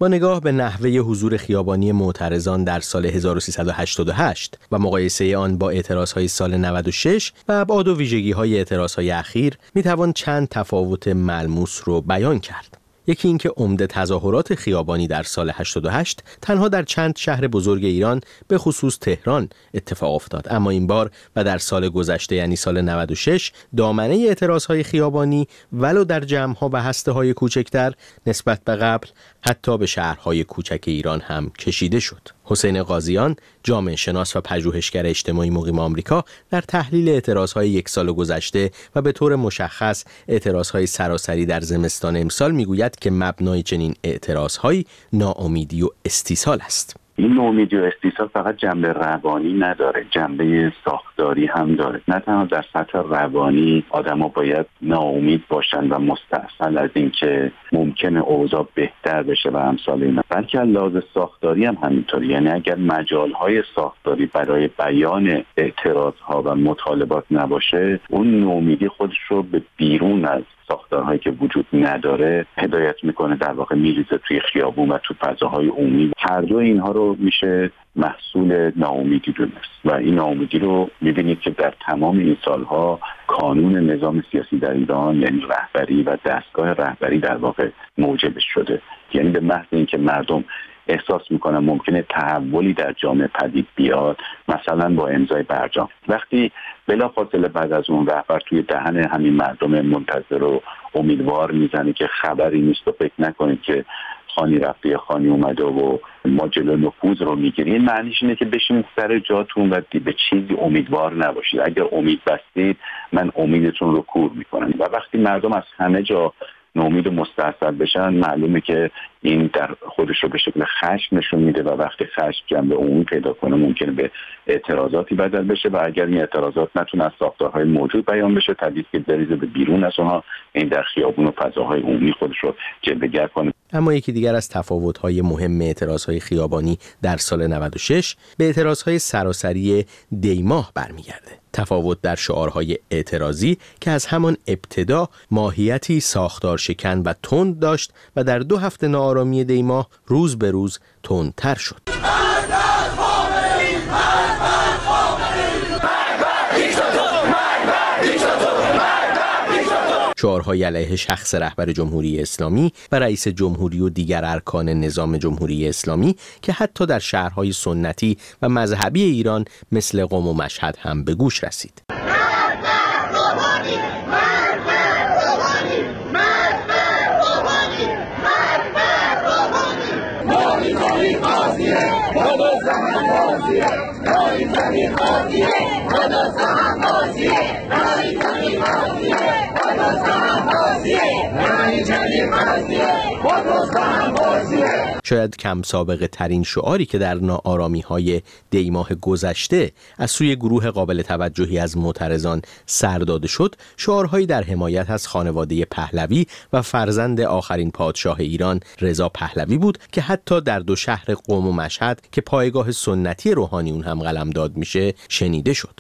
با نگاه به نحوه حضور خیابانی معترضان در سال هزار و سیصد و هشتاد و هشت و مقایسه آن با اعتراضهای سال نود و شش و ابعاد و ویژگی‌های اعتراضهای اخیر میتوان چند تفاوت ملموس رو بیان کرد. یکی این که عمده تظاهرات خیابانی در سال هشتاد و هشت تنها در چند شهر بزرگ ایران به خصوص تهران اتفاق افتاد، اما این بار و در سال گذشته یعنی سال نود و شش دامنه اعتراضهای خیابانی ولو در جمع‌ها و هسته‌های کوچکتر نسبت به قبل حتی به شهرهای کوچک ایران هم کشیده شد. حسین قاضیان، جامعه شناس و پژوهشگر اجتماعی مقیم آمریکا، در تحلیل اعتراضهای یک سال گذشته و به طور مشخص اعتراضهای سراسری در زمستان امسال میگوید که مبنای چنین اعتراضهایی ناامیدی و استیصال است. این ناامیدی و استیصال فقط جنبه روانی نداره، جنبه ساختاری هم داره. نه تنها در سطح روانی آدم‌ها باید ناامید باشن و مستعصل از اینکه ممکنه اوضاع بهتر بشه و امثال اینا، بلکه لحاظ ساختاری هم همینطوری. یعنی اگر مجال‌های ساختاری برای بیان اعتراضها و مطالبات نباشه، اون ناامیدی خودش رو به بیرون از ساختارهایی که وجود نداره هدایت میکنه، در واقع میریزه توی خیابون و تو فضاهای عمومی. هر دو اینها رو میشه محصول ناامیدی دونست و این ناامیدی رو میبینید که در تمام این سالها کانون نظام سیاسی در ایران، یعنی رهبری و دستگاه رهبری در واقع موجبش شده. یعنی به محض اینکه مردم احساس میکنن ممکنه تحولی در جامعه پدید بیاد، مثلا با امضای برجام، وقتی بلافاصله بعد از اون رهبر توی دهن همین مردم منتظر و امیدوار میزنه که خبری نیست و فکر نکنید که خانی رفته یا خانی اومده و ما جلو نفوذ رو میگیریم، این معنیش اینه که بشینید سر جاتون و به چیزی امیدوار نباشید. اگر امید بستید من امیدتون رو کور میکنم. و وقتی مردم از همه جا ناامید و مستعصل بشن، معلومه که این در خودش رو به شکل خشم نشون میده و وقتی خشم جنبه عمومی پیدا کنه ممکنه به اعتراضاتی بدل بشه و اگر این اعتراضات نتونه از ساختارهای موجود بیان بشه، طبیعیه که بریزه به بیرون از اونها، این در خیابون و فضاهای عمومی خودش رو جلوه‌گر کنه. اما یکی دیگر از تفاوت‌های مهم اعتراضهای خیابانی در سال نود و شش به اعتراضهای سراسری دیماه برمیگرده. تفاوت در شعارهای اعتراضی که از همان ابتدا ماهیتی ساختار شکن و تند داشت و در دو هفته ناآرامی دیماه روز به روز تندتر شد. شعارهای علیه شخص رهبر جمهوری اسلامی و رئیس جمهوری و دیگر ارکان نظام جمهوری اسلامی که حتی در شهرهای سنتی و مذهبی ایران مثل قم و مشهد هم به گوش رسید. شاید کم سابقه ترین شعاری که در ناآرامی های دیماه گذشته از سوی گروه قابل توجهی از معترضان سر داده شد، شعارهایی در حمایت از خانواده پهلوی و فرزند آخرین پادشاه ایران رضا پهلوی بود که حتی در دو شهر قم و مشهد که پایگاه سنتی روحانیون هم قلمداد میشه شنیده شد.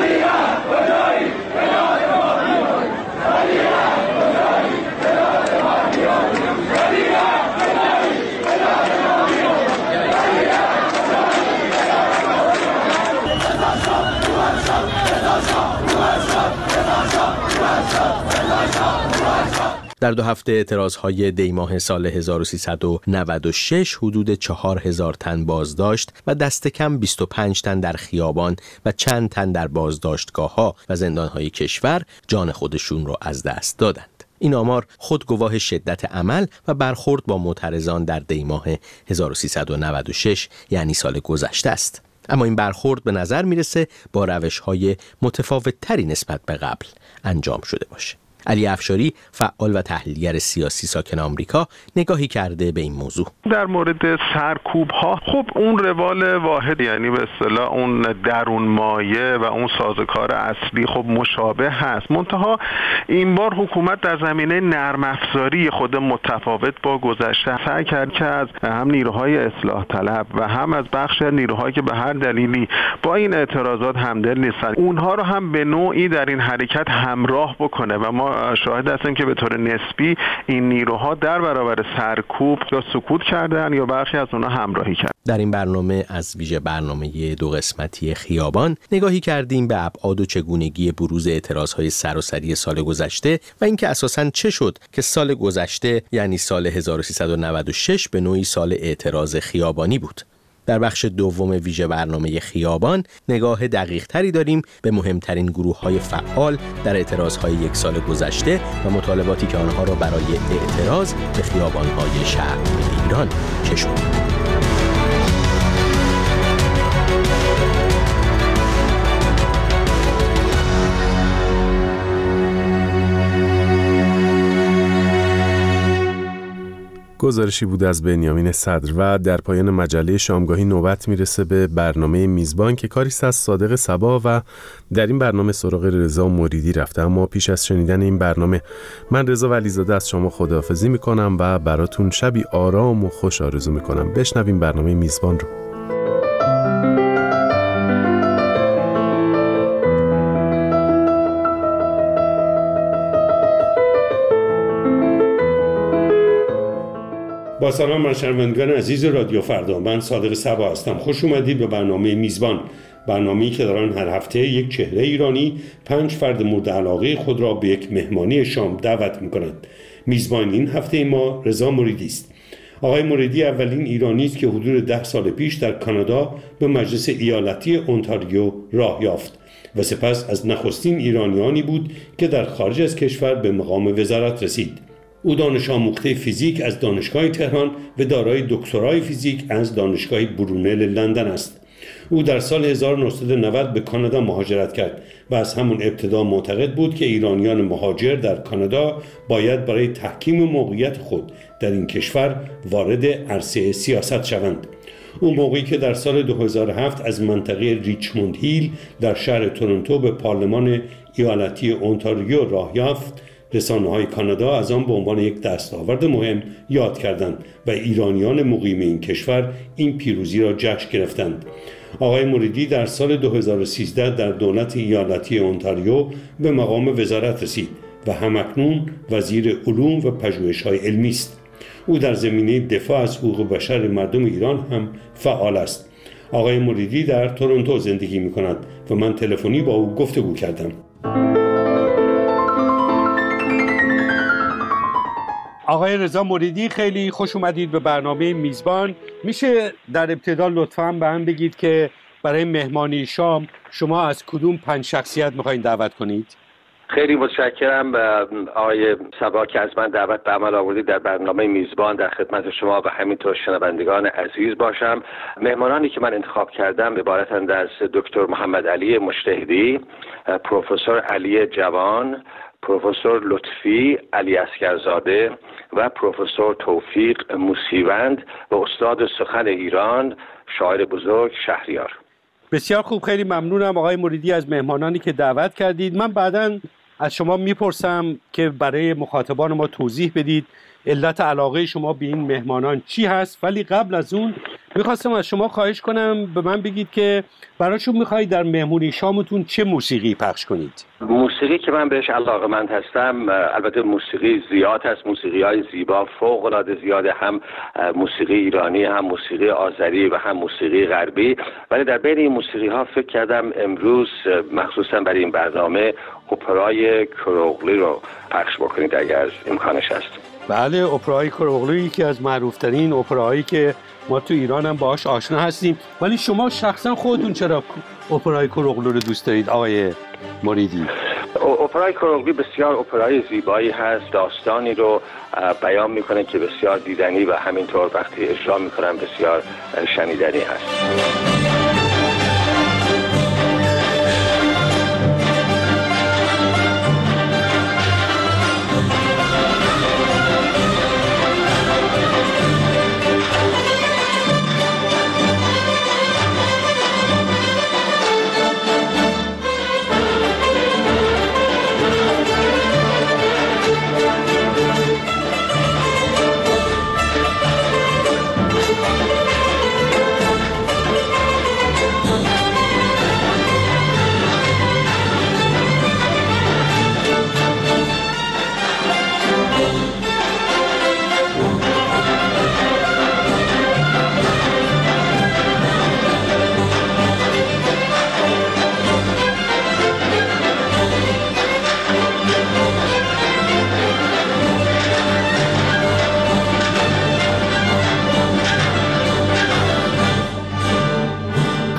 در دو هفته اعتراضهای دیماه سال هزار و سیصد و نود و شش حدود چهار هزار تن بازداشت و دست کم بیست و پنج تن در خیابان و چند تن در بازداشتگاه‌ها و زندان‌های کشور جان خودشون رو از دست دادند. این آمار خود گواه شدت عمل و برخورد با معترضان در دیماه هزار و سیصد و نود و شش یعنی سال گذشته است. اما این برخورد به نظر میرسه با روش‌های متفاوت‌تری نسبت به قبل انجام شده باشه. علی افشاری، فعال و تحلیلگر سیاسی ساکن آمریکا، نگاهی کرده به این موضوع. در مورد سرکوب ها، خب اون روال واحد، یعنی به اصطلاح اون درون مایه و اون سازوکار اصلی خب مشابه هست، منتها این بار حکومت در زمینه نرم افزاری خود متفاوت با گذشته سعی کرد که از هم نیروهای اصلاح طلب و هم از بخش نیروهایی که به هر دلیلی با این اعتراضات همدل نیستن، اونها رو هم به نوعی در این حرکت همراه بکنه و ما ما شاهد هستیم که به طور نسبی این نیروها در برابر سرکوب یا سکوت کردن یا برخی از اونها همراهی کردن. در این برنامه از ویژه برنامه دو قسمتی خیابان نگاهی کردیم به ابعاد و چگونگی بروز اعتراضهای سراسری سال گذشته و اینکه اساساً چه شد که سال گذشته یعنی سال هزار و سیصد و نود و شش به نوعی سال اعتراض خیابانی بود. در بخش دوم ویژه برنامه خیابان نگاه دقیق تری داریم به مهمترین گروه های فعال در اعتراض های یک سال گذشته و مطالباتی که آنها را برای اعتراض به خیابان های شهر ایران کشوند. گزارشی بود از بنیامین صدر و در پایان مجله شامگاهی نوبت میرسه به برنامه میزبان که کاریست از صادق صبا و در این برنامه سراغ رضا مریدی رفته. اما پیش از شنیدن این برنامه من رضا ولیزاده از شما خداحافظی میکنم و براتون شبی آرام و خوش آرزو میکنم. بشنویم برنامه میزبان رو. با سلام بر شنوندگان عزیز رادیو فردا، من صادق صبا هستم. خوش اومدید به برنامه میزبان، برنامه‌ای که در آن هر هفته یک چهره ایرانی پنج فرد مورد علاقه خود را به یک مهمانی شام دعوت می‌کند. میزبان این هفته ما رضا مریدی است. آقای مریدی اولین ایرانی است که حدود ده سال پیش در کانادا به مجلس ایالتی اونتاریو راه یافت و سپس از نخستین ایرانیانی بود که در خارج از کشور به مقام وزارت رسید. او دانش آموخته فیزیک از دانشگاه تهران و دارای دکترای فیزیک از دانشگاه برونل لندن است. او در سال هزار و نهصد و نود به کانادا مهاجرت کرد و از همون ابتدا معتقد بود که ایرانیان مهاجر در کانادا باید برای تحکیم موقعیت خود در این کشور وارد عرصه سیاست شوند. او موقعی که در سال دو هزار و هفت از منطقه ریچموند هیل در شهر تورنتو به پارلمان ایالتی اونتاریو راه یافت، رسانه‌های کانادا از آن به عنوان یک دستاورد مهم یاد کردند و ایرانیان مقیم این کشور این پیروزی را جشن گرفتند. آقای مریدی در سال دو هزار و سیزده در دولت ایالتی اونتاریو به مقام وزارت رسید و همکنون وزیر علوم و پژوهش‌های علمی است. او در زمینه دفاع از حقوق بشر مردم ایران هم فعال است. آقای مریدی در تورنتو زندگی می‌کند و من تلفنی با او گفتگو کردم. آقای رضا مریدی، خیلی خوش اومدید به برنامه میزبان. میشه در ابتدا لطفاً به هم بگید که برای مهمانی شام شما از کدوم پنج شخصیت میخواین دعوت کنید؟ خیلی متشکرم آقای صبا که از من دعوت به عمل آوردید در برنامه میزبان در خدمت شما و همینطور شنوندگان عزیز باشم. مهمانانی که من انتخاب کردم عبارتند از دکتر محمد علی مجتهدی، پروفسور علی جوان، پروفسور لطفی علی اسکرزاده و پروفسور توفیق موسیوند و استاد سخن ایران شاعر بزرگ شهریار. بسیار خوب، خیلی ممنونم آقای مریدی از مهمانانی که دعوت کردید. من بعداً از شما میپرسم که برای مخاطبان ما توضیح بدید علت علاقه شما به این مهمانان چی هست، ولی قبل از اون میخواستم از شما خواهش کنم به من بگید که براشون میخواید در مهمونی شامتون چه موسیقی پخش کنید؟ موسیقی که من بهش علاقه‌مند هستم، البته موسیقی زیاد هست، موسیقی های زیبا فوق‌العاده زیاده، هم موسیقی ایرانی، هم موسیقی آذری و هم موسیقی غربی، ولی در بین این موسیقی ها فکر کردم امروز مخصوصا برای این برنامه اپرای کروغلی رو پخش بکنید اگر امکانش هست. بله، اپرای کروغلی یکی از معروفترین اپراهایی که ما تو ایران هم باهاش آشنا هستیم. ولی شما شخصا خودتون چرا اپرای کروغلی رو دوست دارید آقای مریدی؟ اپرای کروغلی بسیار اپرای زیبایی هست، داستانی رو بیان میکنه که بسیار دیدنی و همینطور وقتی اجرا میکنن بسیار شنیدنی هست.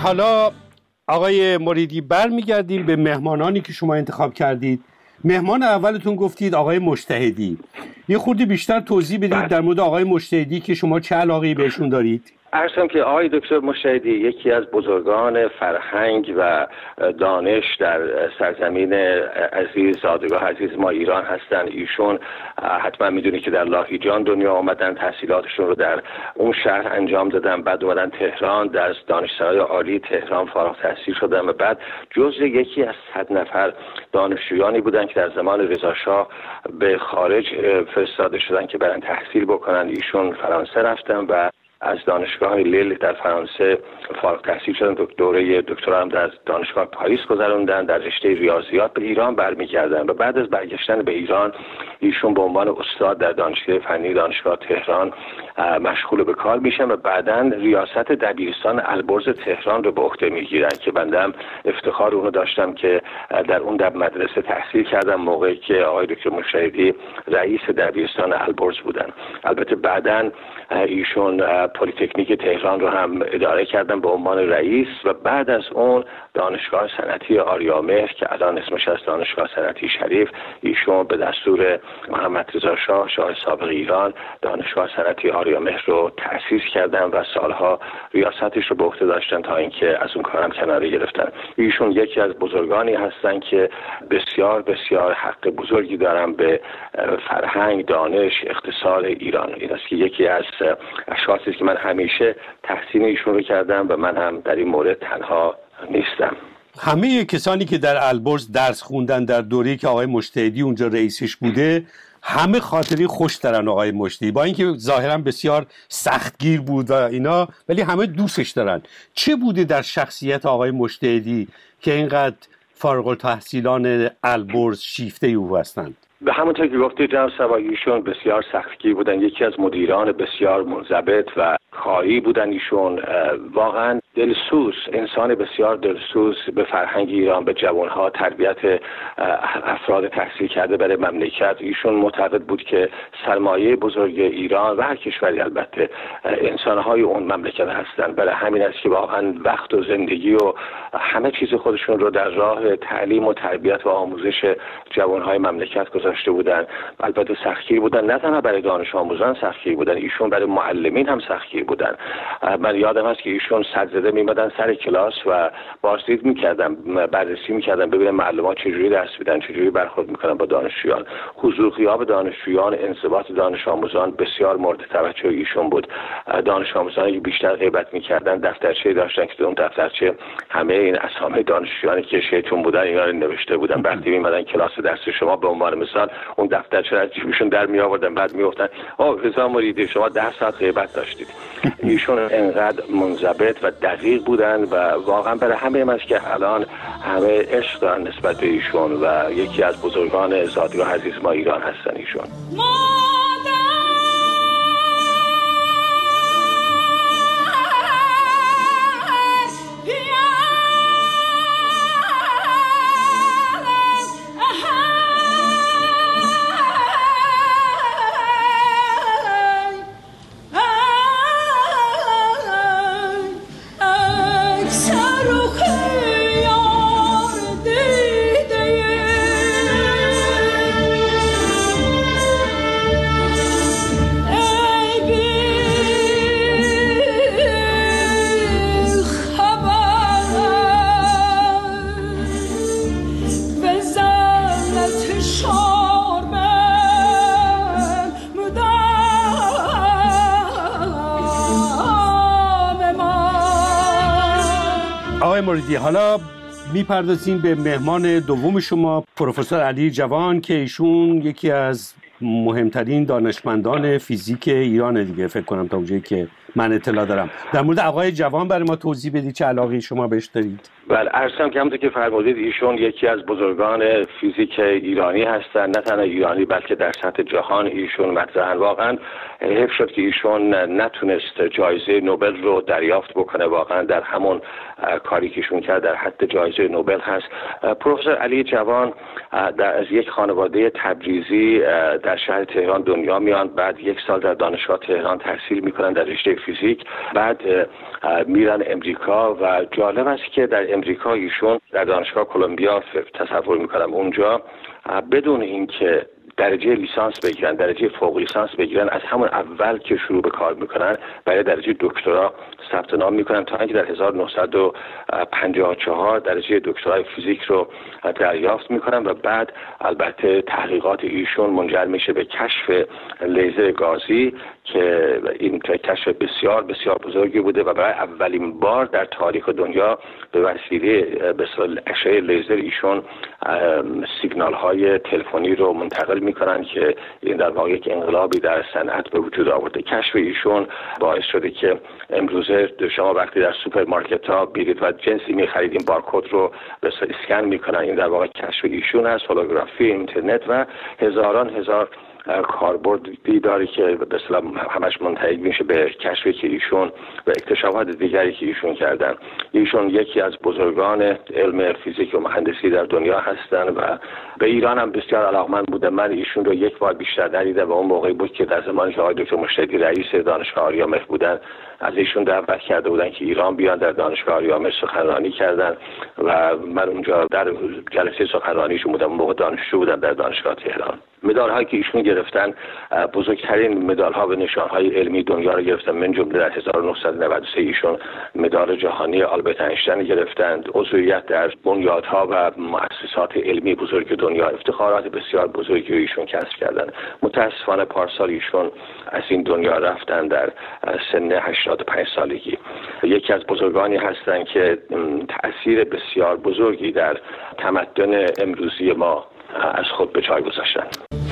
حالا آقای مریدی برمیگردیم به مهمانانی که شما انتخاب کردید. مهمان اولتون گفتید آقای مجتهدی. یه خورده بیشتر توضیح بدید در مورد آقای مجتهدی که شما چه علاقه‌ای بهشون دارید؟ عرضم که آقای دکتر مجتهدی یکی از بزرگان فرهنگ و دانش در سرزمین عزیز زادگاه عزیز ما ایران هستند. ایشون حتما میدونید که در لاهیجان دنیا آمدن، تحصیلاتشون رو در اون شهر انجام دادن، بعد اومدن تهران در دانشسرای عالی تهران فارغ التحصیل شدن و بعد جزء یکی از صد نفر دانشجویانی بودن که در زمان رضا شاه به خارج فرستاده شدن که برن تحصیل بکنن. ایشون فرانسه رفتن و از دانشگاه لیل در فرانسه فارغ التحصیل شدن، دوره دکترا هم در دانشگاه پاریس گذروندن، در رشته ریاضیات به ایران برمیگردن و بعد از برگشتن به ایران ایشون به عنوان استاد در دانشگاه فنی دانشگاه تهران مشغول به کار میشن و بعداً ریاست دبیرستان البرز تهران رو به عهده میگیرن که بنده هم افتخار اونو داشتم که در اون در مدرسه تحصیل کردم موقعی که آقای دکتر مجتهدی رئیس دبیرستان البرز بودن. البته بعداً ایشون پلی‌تکنیک تهران رو هم اداره کردن به عنوان رئیس و بعد از اون دانشگاه صنعتی آریامهر که الان اسمش از دانشگاه صنعتی شریف، ایشون به دستور محمد رضا شاه شاه سابق ایران دانشگاه صنعتی آریامهر رو تأسیس کردن و سالها ریاستش رو به عهده داشتن تا اینکه از اون کارم کناره گرفتن. ایشون یکی از بزرگانی هستن که بسیار بسیار حق بزرگی دارن به فرهنگ، دانش، اقتصاد ایران. این است که یکی از اشخاصی که من همیشه تحسین ایشون رو کردم و من هم در این مورد تنها نیستم. همه کسانی که در البرز درس خوندن در دوره‌ای که آقای مجتهدی اونجا رئیسش بوده همه خاطری خوش دارن آقای مجتهدی، با اینکه ظاهرا بسیار سختگیر بود و اینا، ولی همه دوستش دارن. چه بوده در شخصیت آقای مجتهدی که اینقدر فارغ التحصیلان البرز شیفته او هستند؟ به همونطور که گفتید جناب سبایی ایشون بسیار سختگیر بودن، یکی از مدیران بسیار منضبط و کاری بودن. ایشون واقعا دلسوز، انسان بسیار دلسوز به فرهنگ ایران، به جوانها، تربیت افراد تحصیل کرده برای مملکت. ایشون معتقد بود که سرمایه بزرگ ایران و هر کشوری البته انسانهای اون مملکت هستن. برای همین است که واقعا وقت و زندگی و همه چیز خودشون رو در راه تعلیم و تربیت و آموزش جوانهای مملکت گذاشته بودن. البته سختگیر بودن، نه تنها برای دانش آموزان سختگیر بودن، ایشون برای معلمین هم سختگیر بودن. من یادم هست که ایشون صدزده میمدن سر کلاس و بازدید میکردن، بررسی میکردن ببینن معلمان چجوری درس میدن، چجوری برخورد میکنن با دانشجویان. حضور غیاب دانشجویان، انضباط دانش آموزان بسیار مورد توجه ایشون بود. دانش آموزانی که بیشتر غیبت میکردن دفترچه داشتن که اون دفترچه همه این اسامی دانشجویانی که شیطون بودن اینا رو نوشته بودن. وقتی میمدن کلاس درس شما به عنوان مثال اون دفترچه رو جیبشون در می آوردن، بعد میگفتن آه رضا مریدی شما ده ساعت غیبت داشتید. ایشون انقدر منضبط و دقیق بودن و واقعا برای همه من است که الان همه عشق دارن نسبت به ایشون و یکی از بزرگان زادگاه عزیز ما ایران هستن ایشون. آقای مریدی، حالا میپردازیم به مهمان دوم شما، پروفسور علی جوان، که ایشون یکی از مهمترین دانشمندان فیزیک ایران دیگه، فکر کنم تا اونجایی که من اطلاع دارم. در مورد آقای جوان برای ما توضیح بدید، چه علاقه شما بهش دارید؟ بله، عرضم که همونطور که فرمودید ایشون یکی از بزرگان فیزیک ایرانی هستن، نه تنها ایرانی بلکه در سطح جهان ایشون مطرحن. واقعا حیف شد که ایشون نتونست جایزه نوبل رو دریافت بکنه. واقعا در همون کاری که ایشون کرد در حد جایزه نوبل هست. پروفسور علی جوان در از یک خانواده تبریزی در در شهر تهران دنیا میان، بعد یک سال در دانشگاه تهران تحصیل میکنن در رشته فیزیک، بعد میرن امریکا و جالب است که در امریکا ایشون در دانشگاه کلمبیا تصور میکنم اونجا بدون اینکه درجه لیسانس بگیرن، درجه فوق لیسانس بگیرن، از همون اول که شروع به کار میکنن برای درجه دکترا ثبت نام میکنن تا اینکه در هزار و نهصد و پنجاه و چهار درجه دکترای فیزیک رو دریافت میکنن و بعد البته تحقیقات ایشون منجر میشه به کشف لیزر گازی که این کشف بسیار بسیار بزرگی بوده و برای اولین بار در تاریخ دنیا به وسیله به اصطلاح اشعه لیزر ایشون سیگنال های تلفنی رو منتقل میکنن که این در واقع یک انقلابی در صنعت به وجود آورده. کشف ایشون باعث شده که امروزه شما وقتی در سوپرمارکت ها بیرید و جنسی میخرید این بارکد رو به اصطلاح اسکن میکنن، این در واقع کشف ایشون است. هولوگرافی، اینترنت و هزاران هزار کاربردی داره که به اصطلاح همش منتهی میشه به کشفی که ایشون و اکتشافات دیگری که ایشون کردن. ایشون یکی از بزرگان علم فیزیک و مهندسی در دنیا هستن و به ایران هم بسیار علاقمند بودن. من ایشون رو یک بار بیشتر ندیدم و اون موقعی بود که در زمانی که آقای دکتر مشتدی رئیس دانشگاه آریامر بودن از ایشون دعوت کرده بودن که ایران بیان در دانشگاه آریامر سخنرانی کردن و من اونجا در جلسه سخنرانیشون بودم. اون موقع دانشجو بودم در دانشگاه تهران. مدال هایی که ایشون گرفتن بزرگترین مدال ها و نشان های علمی دنیا رو گرفتن. من جمله در هزار و نهصد و نود و سه ایشون مدال جهانی آلبرت اینشتین گرفتند، عضویت در بنیادها و مؤسسات علمی بزرگ دنیا، افتخارات بسیار بزرگی رو ایشون کسب کردن. متاسفانه پارسال ایشون از این دنیا رفتن در سن هشتاد و پنج سالگی. یکی از بزرگانی هستند که تأثیر بسیار بزرگی در تمدن امروزی ما از خود به جای گذاشتن.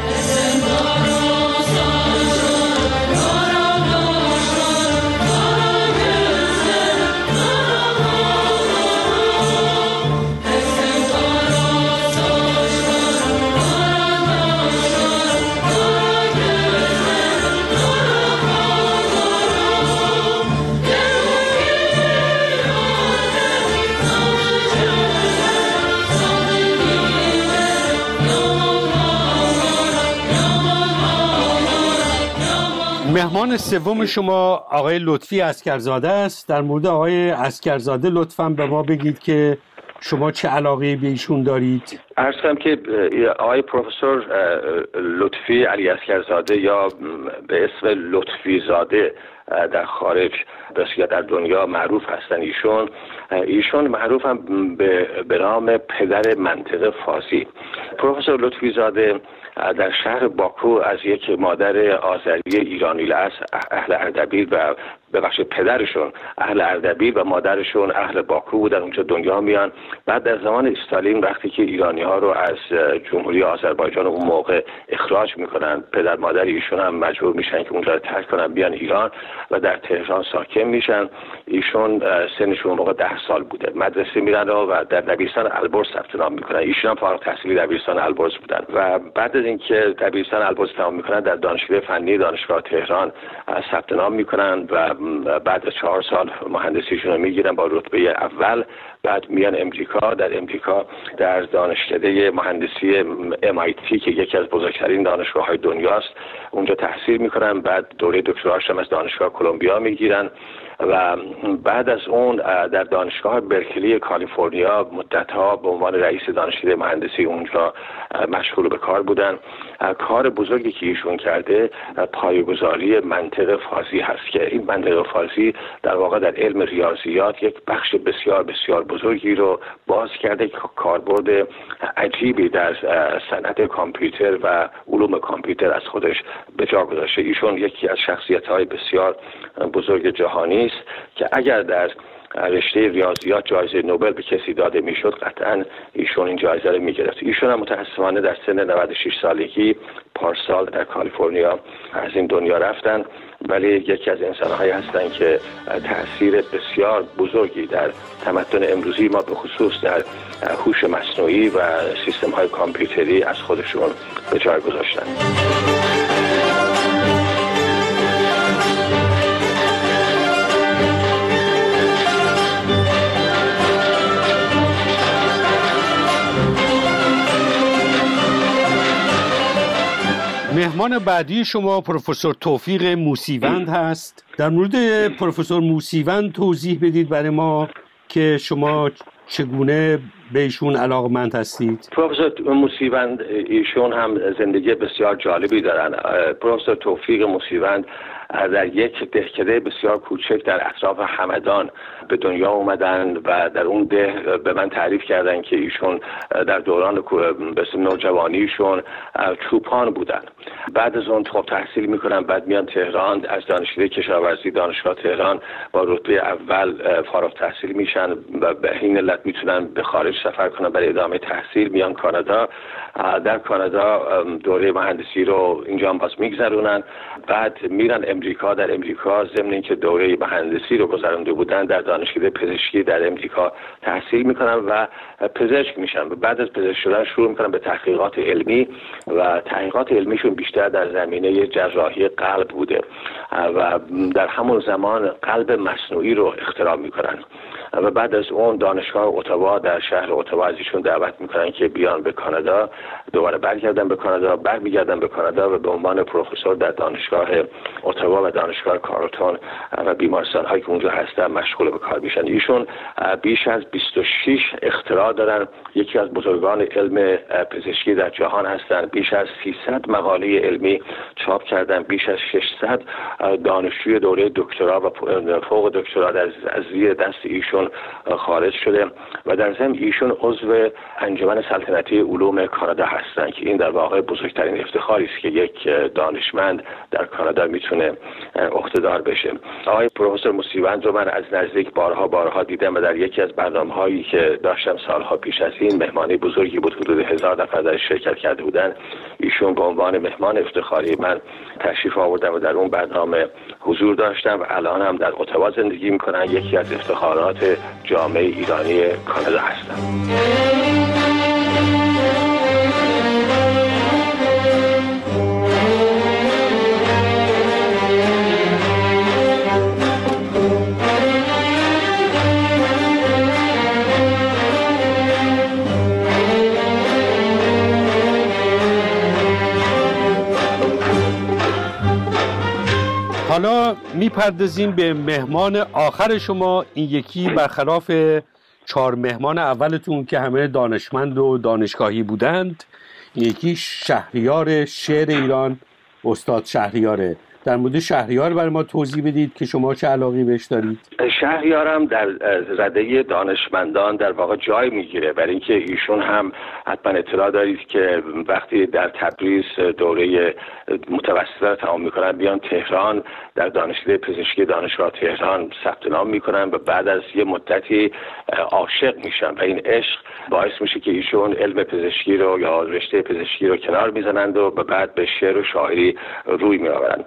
مهمان سوم شما آقای لطفی عسکرزاده است. در مورد آقای عسکرزاده لطفاً به ما بگید که شما چه علاقه به ایشون دارید؟ عرض کنم که آقای پروفسور لطفی علی عسکرزاده یا به اسم لطفی زاده در خارج بسیار در دنیا معروف هستن. ایشون ایشون معروف هم به, به نام پدر منطق فارسی. پروفسور لطفی زاده در شهر باکو از یک مادر آذری ایرانی الاصل اهل اردبیل و ببخش پدرشون اهل اردبیل و مادرشون اهل باکو بودن، اونجا دنیا میان. بعد در زمان استالین وقتی که ایرانی ها رو از جمهوری آذربایجان اون موقع اخراج میکنن، پدر مادر ایشون هم مجبور میشن که اونجا رو ترک کنن بیان ایران و در تهران ساکن میشن. ایشون سنشون اون موقع ده سال بوده. مدرسه میرن و در دبیرستان البرز ثبت نام میکنن. ایشون هم فارغ التحصیلی دبیرستان البرز بودن و بعد از اینکه دبیرستان البرز تمام میکنن در دانشگاه فنی دانشگاه تهران ثبت نام میکنن و بعد از چهار سال مهندسیشون رو میگیرن با رتبه اول. بعد میان امریکا، در امریکا در دانشکده مهندسی ام آی تی که یکی از بزرگترین دانشگاه های دنیاست اونجا تحصیل میکنن. بعد دوره دکتراش هم از دانشگاه کلمبیا میگیرن و بعد از اون در دانشگاه برکلی کالیفرنیا مدتها به عنوان رئیس دانشکده مهندسی اونجا مشغول به کار بودن. کار بزرگی که ایشون کرده پایه‌گذاری منطق فازی هست که این منطق فازی در واقع در علم ریاضیات یک بخش بسیار بسیار بزرگی رو باز کرده که کاربرد عجیبی در صنعت کامپیوتر و علوم کامپیوتر از خودش به جا گذاشته. ایشون یکی از شخصیت‌های بسیار بزرگ جهانی است که اگر در رشته ریاضیات جایزه نوبل به کسی داده میشد قطعا ایشون این جایزه رو میگرفت. ایشون هم متاسفانه در سن نود و شش سالگی پارسال در کالیفرنیا از این دنیا رفتن، ولی یکی از انسان‌هایی هستند که تأثیر بسیار بزرگی در تمدن امروزی ما به خصوص در هوش مصنوعی و سیستم‌های کامپیوتری از خودشون به جای گذاشتن. مهمان بعدی شما پروفسور توفیق موسیوند هست. در مورد پروفسور موسیوند توضیح بدید برای ما که شما چگونه به ایشون علاقمند هستید. پروفسور موسیوند ایشون هم زندگی بسیار جالبی دارن. پروفسور توفیق موسیوند در یک دهکده بسیار کوچک در اطراف همدان به دنیا اومدن و در اون ده به من تعریف کردن که ایشون در دوران به نوجوانیشون چوپان بودن. بعد از اون خب تحصیل میکنن، بعد میان تهران از دانشکده کشاورزی دانشگاه تهران با رتبه اول فارغ تحصیل میشن و به این علت میتونن به خارج سفر کنن برای ادامه تحصیل. میان کانادا، در کانادا دوره مهندسی رو اینجا باز میگذرونن، بعد میرن امریکا. در امریکا ضمن اینکه دوره مهندسی رو گذرونده بودن در دانشکده پزشکی در امریکا تحصیل میکنن و پزشک میشن و بعد از پزشک شدن شروع میکنن به تحقیقات علمی و تحقیقات علمیشون بیشتر در زمینه جراحی قلب بوده و در همون زمان قلب مصنوعی رو اختراع میکنن و بعد از اون دانشگاه اتاوا در شهر اتاوا از ایشون دعوت میکنن که بیان به کانادا، دوباره برگردن به کانادا، برمیگردن به کانادا و به عنوان پروفسور در دانشگاه اتاوا و دانشگاه کارلتون و بیمارستان هایی که اونجا هستن مشغول به کار میشن. ایشون بیش از بیست و شش اختراع دارن، یکی از بزرگان علم پزشکی در جهان هستن. بیش از سیصد مقاله علمی چاپ کردن، بیش از ششصد دانشجوی دوره دکترا و فوق دکترا از زیر دست ایشون خارج شده و در ضمن ایشون عضو انجمن سلطنتی علوم کانادا هستن که این در واقع بزرگترین افتخاری است که یک دانشمند در کانادا میتونه عهده‌دار بشه. آقای پروفسور موسیوند رو من از نزدیک بارها بارها دیدم و در یکی از برنامه‌هایی که داشتم سالها پیش از این، مهمانی بزرگی بود، حدود هزار نفر در شرکت کرده بودن، ایشون به عنوان مهمان افتخاری من تشریف آوردن و در اون برنامه حضور داشتم و الان هم در اتاوا زندگی میکنن. یکی از افتخارات جامعه ایرانی کانادا هستن. حالا میپردازیم به مهمان آخر شما. این یکی برخلاف چهار مهمان اولتون که همه دانشمند و دانشگاهی بودند، این یکی شهریار شعر ایران، استاد شهریاره. در مورد شهریار برای ما توضیح بدید که شما چه علاقی بهش دارید. شهریارم در رده دانشمندان در واقع جای میگیره، برای اینکه ایشون هم حتما اطلاع دارید که وقتی در تبریز دوره متوسطه رو تمام میکنن بیان تهران در دانشکده پزشکی دانشگاه تهران ثبت نام میکنن و بعد از یه مدتی عاشق میشن و این عشق باعث میشه که ایشون علم پزشکی رو یا رشته پزشکی رو کنار میزنند و بعد به شعر و شاعری روی میآورند.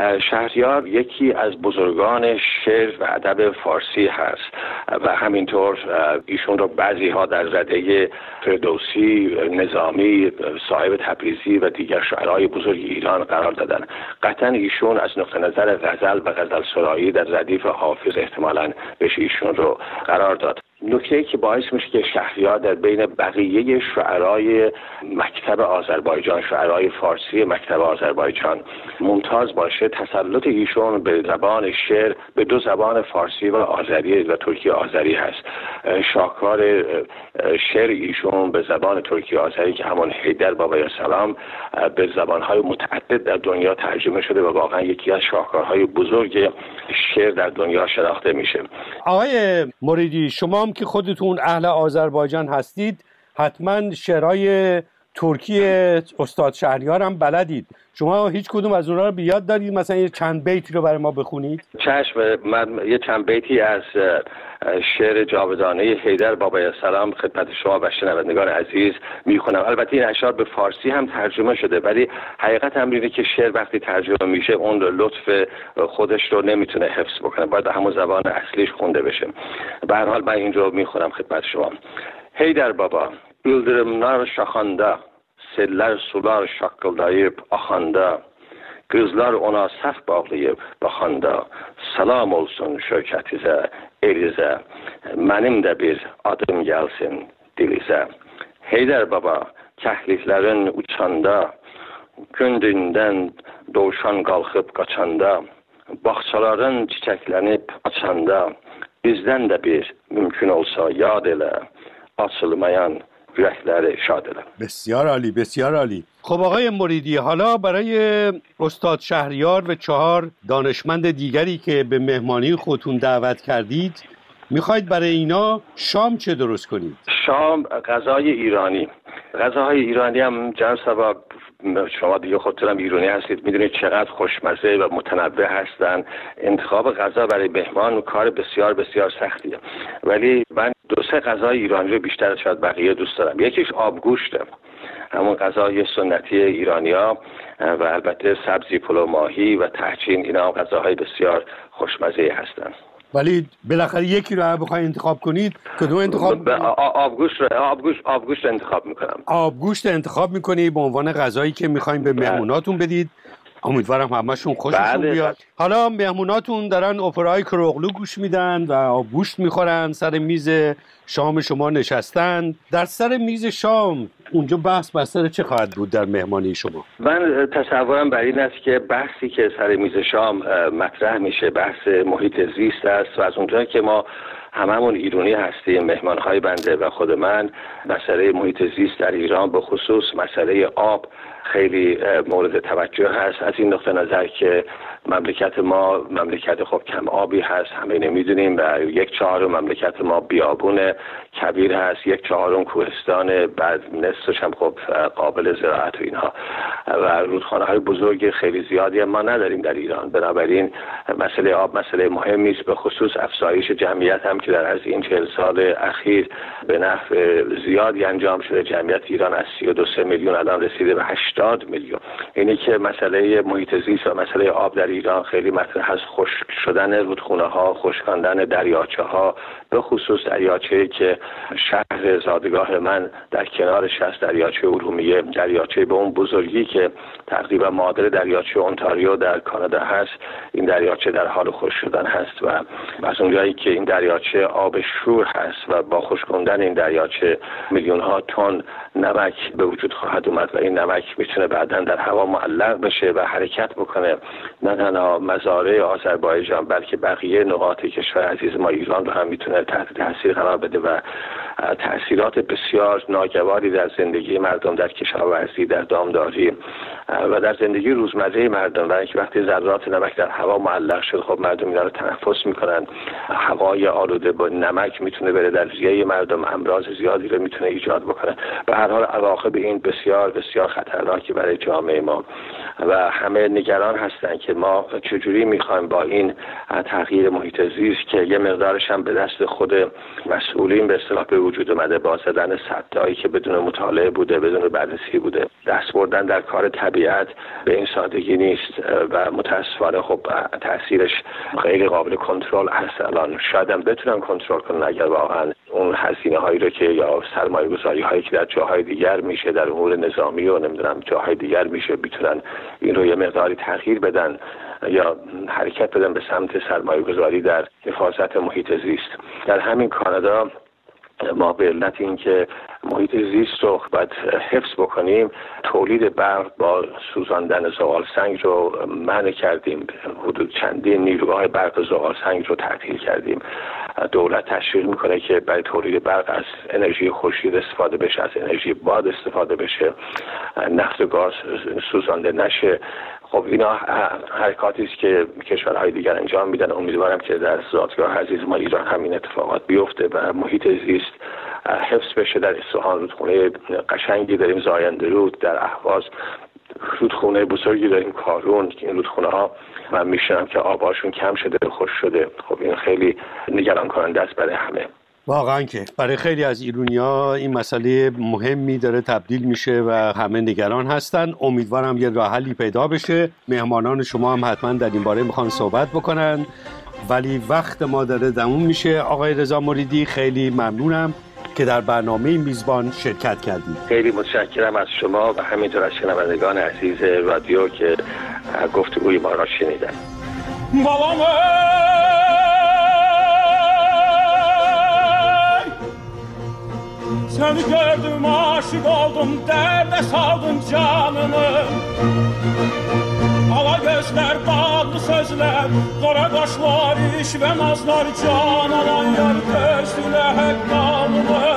شهریار یکی از بزرگان شعر و ادب فارسی هست و همینطور ایشون رو بعضی ها در رده فردوسی، نظامی، صاحب تبریزی و دیگر شاعرای بزرگ ایران قرار دادن. قطعا ایشون از نقطه نظر غزل و غزل سرایی در ردیف حافظ احتمالاً بهش ایشون رو قرار داد. نکته‌ای که باعث میشه که شهریار در بین بقیه شعرای مکتب آذربایجان، شعرای فارسی مکتب آذربایجان ممتاز باشه، تسلط ایشون به زبان شعر به دو زبان فارسی و آذری و ترکی آذری هست. شاهکار شعر ایشون به زبان ترکی آذری که همون حیدر بابای سلام به زبانهای متعدد در دنیا ترجمه شده و واقعا یکی از شاهکارهای بزرگ شعر در دنیا شناخته میشه. آقای مریدی، شما هم که خودتون اهل آذربایجان هستید حتما شعرهای ترکی استاد شهریار هم بلدید. شما هیچ کدوم از اونها رو بیاد دارید؟ مثلا یه چند بیتی رو برای ما بخونید. چشم، من یه چند بیتی از شعر جاودانه حیدر بابای سلام خدمت شما و شنوندگان عزیز میخونم. البته این اشعار به فارسی هم ترجمه شده، ولی حقیقت امر اینه که شعر وقتی ترجمه میشه اون لطف خودش رو نمیتونه حفظ بکنه، باید همون زبان اصلیش خونده بشه. به هر حال من این رو میخونم خدمت شما. Heydər baba, yıldırımlar şaxanda, sellər sular şaqqıldayıb axanda, qızlar ona səf bağlayıb baxanda, salam olsun şökətizə, elizə, mənim də bir adım gəlsin dilizə. Heydər baba, kəhliklərin uçanda, gündündən doğuşan qalxıb qaçanda, bağçaların çiçəklənib açanda, bizdən də bir mümkün olsa yad elə, açılmayan yürekleri şad elə. بسیار عالی، بسیار عالی. خب آقای مریدی، حالا برای استاد شهریار و چهار دانشمند دیگری که به مهمانی خودتون دعوت کردید میخواید برای اینا شام چه درست کنید؟ شام غذای ایرانی. غذاهای ایرانی هم جناب صبا، شما دیگه خودتون هم ایرانی هستید، میدونید چقدر خوشمزه و متنوع هستن. انتخاب غذا برای مهمان کار بسیار بسیار سختیه، ولی من دو سه غذای ایرانی رو بیشتر از شاید بقیه دوست دارم. یکیش آبگوشته، همون غذای سنتی ایرانیا، و البته سبزی، پلو ماهی و تحچین، اینا هم غذاهای بسیار خوشمزه هستن. ولی بالاخره یکی رو هم بخواید انتخاب کنید، کدوم انتخاب میکنید؟ آبگوشت رو آبگوشت آبگوشت انتخاب میکنم. آبگوشت انتخاب میکنی به عنوان غذایی که میخواین به مهموناتون بدید. امیدوارم همشون خوششون بله. بیاد. حالا مهموناتون دارن اپرای کروغلو گوش میدن و آبگوشت میخورن، سر میز شام شما نشستن. در سر میز شام اونجا بحث بر سر چه خواهد بود در مهمانی شما؟ من تصورم بر این است که بحثی که سر میز شام مطرح میشه بحث محیط زیست است، و از اونجایی که ما هممون ایرانی هستیم، مهمانهای بنده و خود من، مسئله محیط زیست در ایران به خصوص مسئله آب خیلی مورد توجه هست. از این نقطه نظر که مملکت ما مملکت خب کم آبی هست، همه نمیدونیم، و یک چهارم مملکت ما بیابون کبیر هست، یک چهارم کوهستان، بعد نصفش هم خب قابل زراعت و اینها، و رودخانه های بزرگ خیلی زیادی هم ما نداریم در ایران. بنابراین مسئله آب مسئله مهمی است، به خصوص افزایش جمعیت هم که در از این چهل سال اخیر به نحو زیادی انجام شده. جمعیت ایران از سی و دو میلیون الان رسیده به هشتاد میلیون. اینی که مسئله محیط زیست و مسئله آب در ایران خیلی مطرح هست. خشک شدن رودخانه ها، خشکاندن دریاچه ها، به خصوص دریاچه‌ای که شهر زادگاه من در کنارش هست، دریاچه ارومیه، دریاچه به اون بزرگی که تقریبا معادل دریاچه اونتاریو در کانادا هست. این دریاچه در حال خشک شدن هست، و از اونجایی که این دریاچه آب شور هست و با خشکاندن این دریاچه میلیون ها تن نمک به وجود خواهد اومد، و این نمک میتونه بعداً در هوا معلق بشه و حرکت بکنه، نه تنها مزارع آذربایجان بلکه بقیه نقاط کشور عزیز ما ایران رو هم میتونه تحت تاثیر قرار بده، و تاثیرات بسیار ناگواری در زندگی مردم، در کشاورزی، در دامداری و در زندگی روزمره مردم. و اینکه وقتی ذرات نمک در هوا معلق شد، خب مردم اینا رو تنفس میکنن، هوای آلوده با نمک میتونه بره در ریه مردم، امراض زیادی رو میتونه ایجاد بکنه. به هر حال عواقب این بسیار بسیار خطرناکی برای جامعه ما، و همه نگران هستن که ما چجوری میخوایم با این تغییر محیط زیست که یه مقدارش هم به دست خود مسئولین به اصطلاح به وجود اومده، با زدن سدایی که بدون مطالعه بوده، بدون بررسی بوده، دست بردن در کار طبیعت به این سادگی نیست، و متاسفانه خب تاثیرش غیر قابل کنترل هست. الان شاید هم بتونن کنترل کنن اگر واقعا اون هزینه هایی رو که یا سرمایه گذاری هایی که در جاهای دیگر میشه، در امور نظامی و نمیدونم جاهای دیگر میشه، میتونن این رو یه مقداری تغییر بدن یا حرکت بدن به سمت سرمایه گذاری در حفاظت محیط زیست. در همین کانادا ما به علت این که محیط زیست رو باید حفظ بکنیم، تولید برق با سوزاندن زغال سنگ رو منع کردیم، حدود چندین نیروگاه برق زغال سنگ رو تعطیل کردیم. دولت تشویق میکنه که برای تولید برق از انرژی خورشید استفاده بشه، از انرژی باد استفاده بشه، نفت و گاز سوزانده نشه. خب اینا حرکاتی است که کشورهای دیگر انجام میدن. امیدوارم که در زادگاه عزیز ما ایران همین اتفاقات بیفته و محیط زیست حفظ بشه. در اصفهان رودخونه قشنگی داریم، زاینده رود، در اهواز رودخونه بزرگی داریم، کارون. این رودخونه ها من میشنم که آباشون کم شده، خوش شده. خب این خیلی نگران کننده است برای همه. واقعا که برای خیلی از ایرانی‌ها این مسئله مهمی داره تبدیل میشه و همه نگران هستن. امیدوارم یه راه حلی پیدا بشه. مهمانان شما هم حتما در این باره میخوان صحبت بکنن، ولی وقت ما داره تموم میشه. آقای رضا مریدی خیلی ممنونم که در برنامه میزبان شرکت کردید. خیلی متشکرم از شما و همینطور از شنوندگان عزیز رادیو که گفتگوی ما را شنیدن. بابام seni gördüm aşık oldum derde saldın canımı gözler, qara qaşlar, iş və nazlar, can alan yar gözünə həkk alımı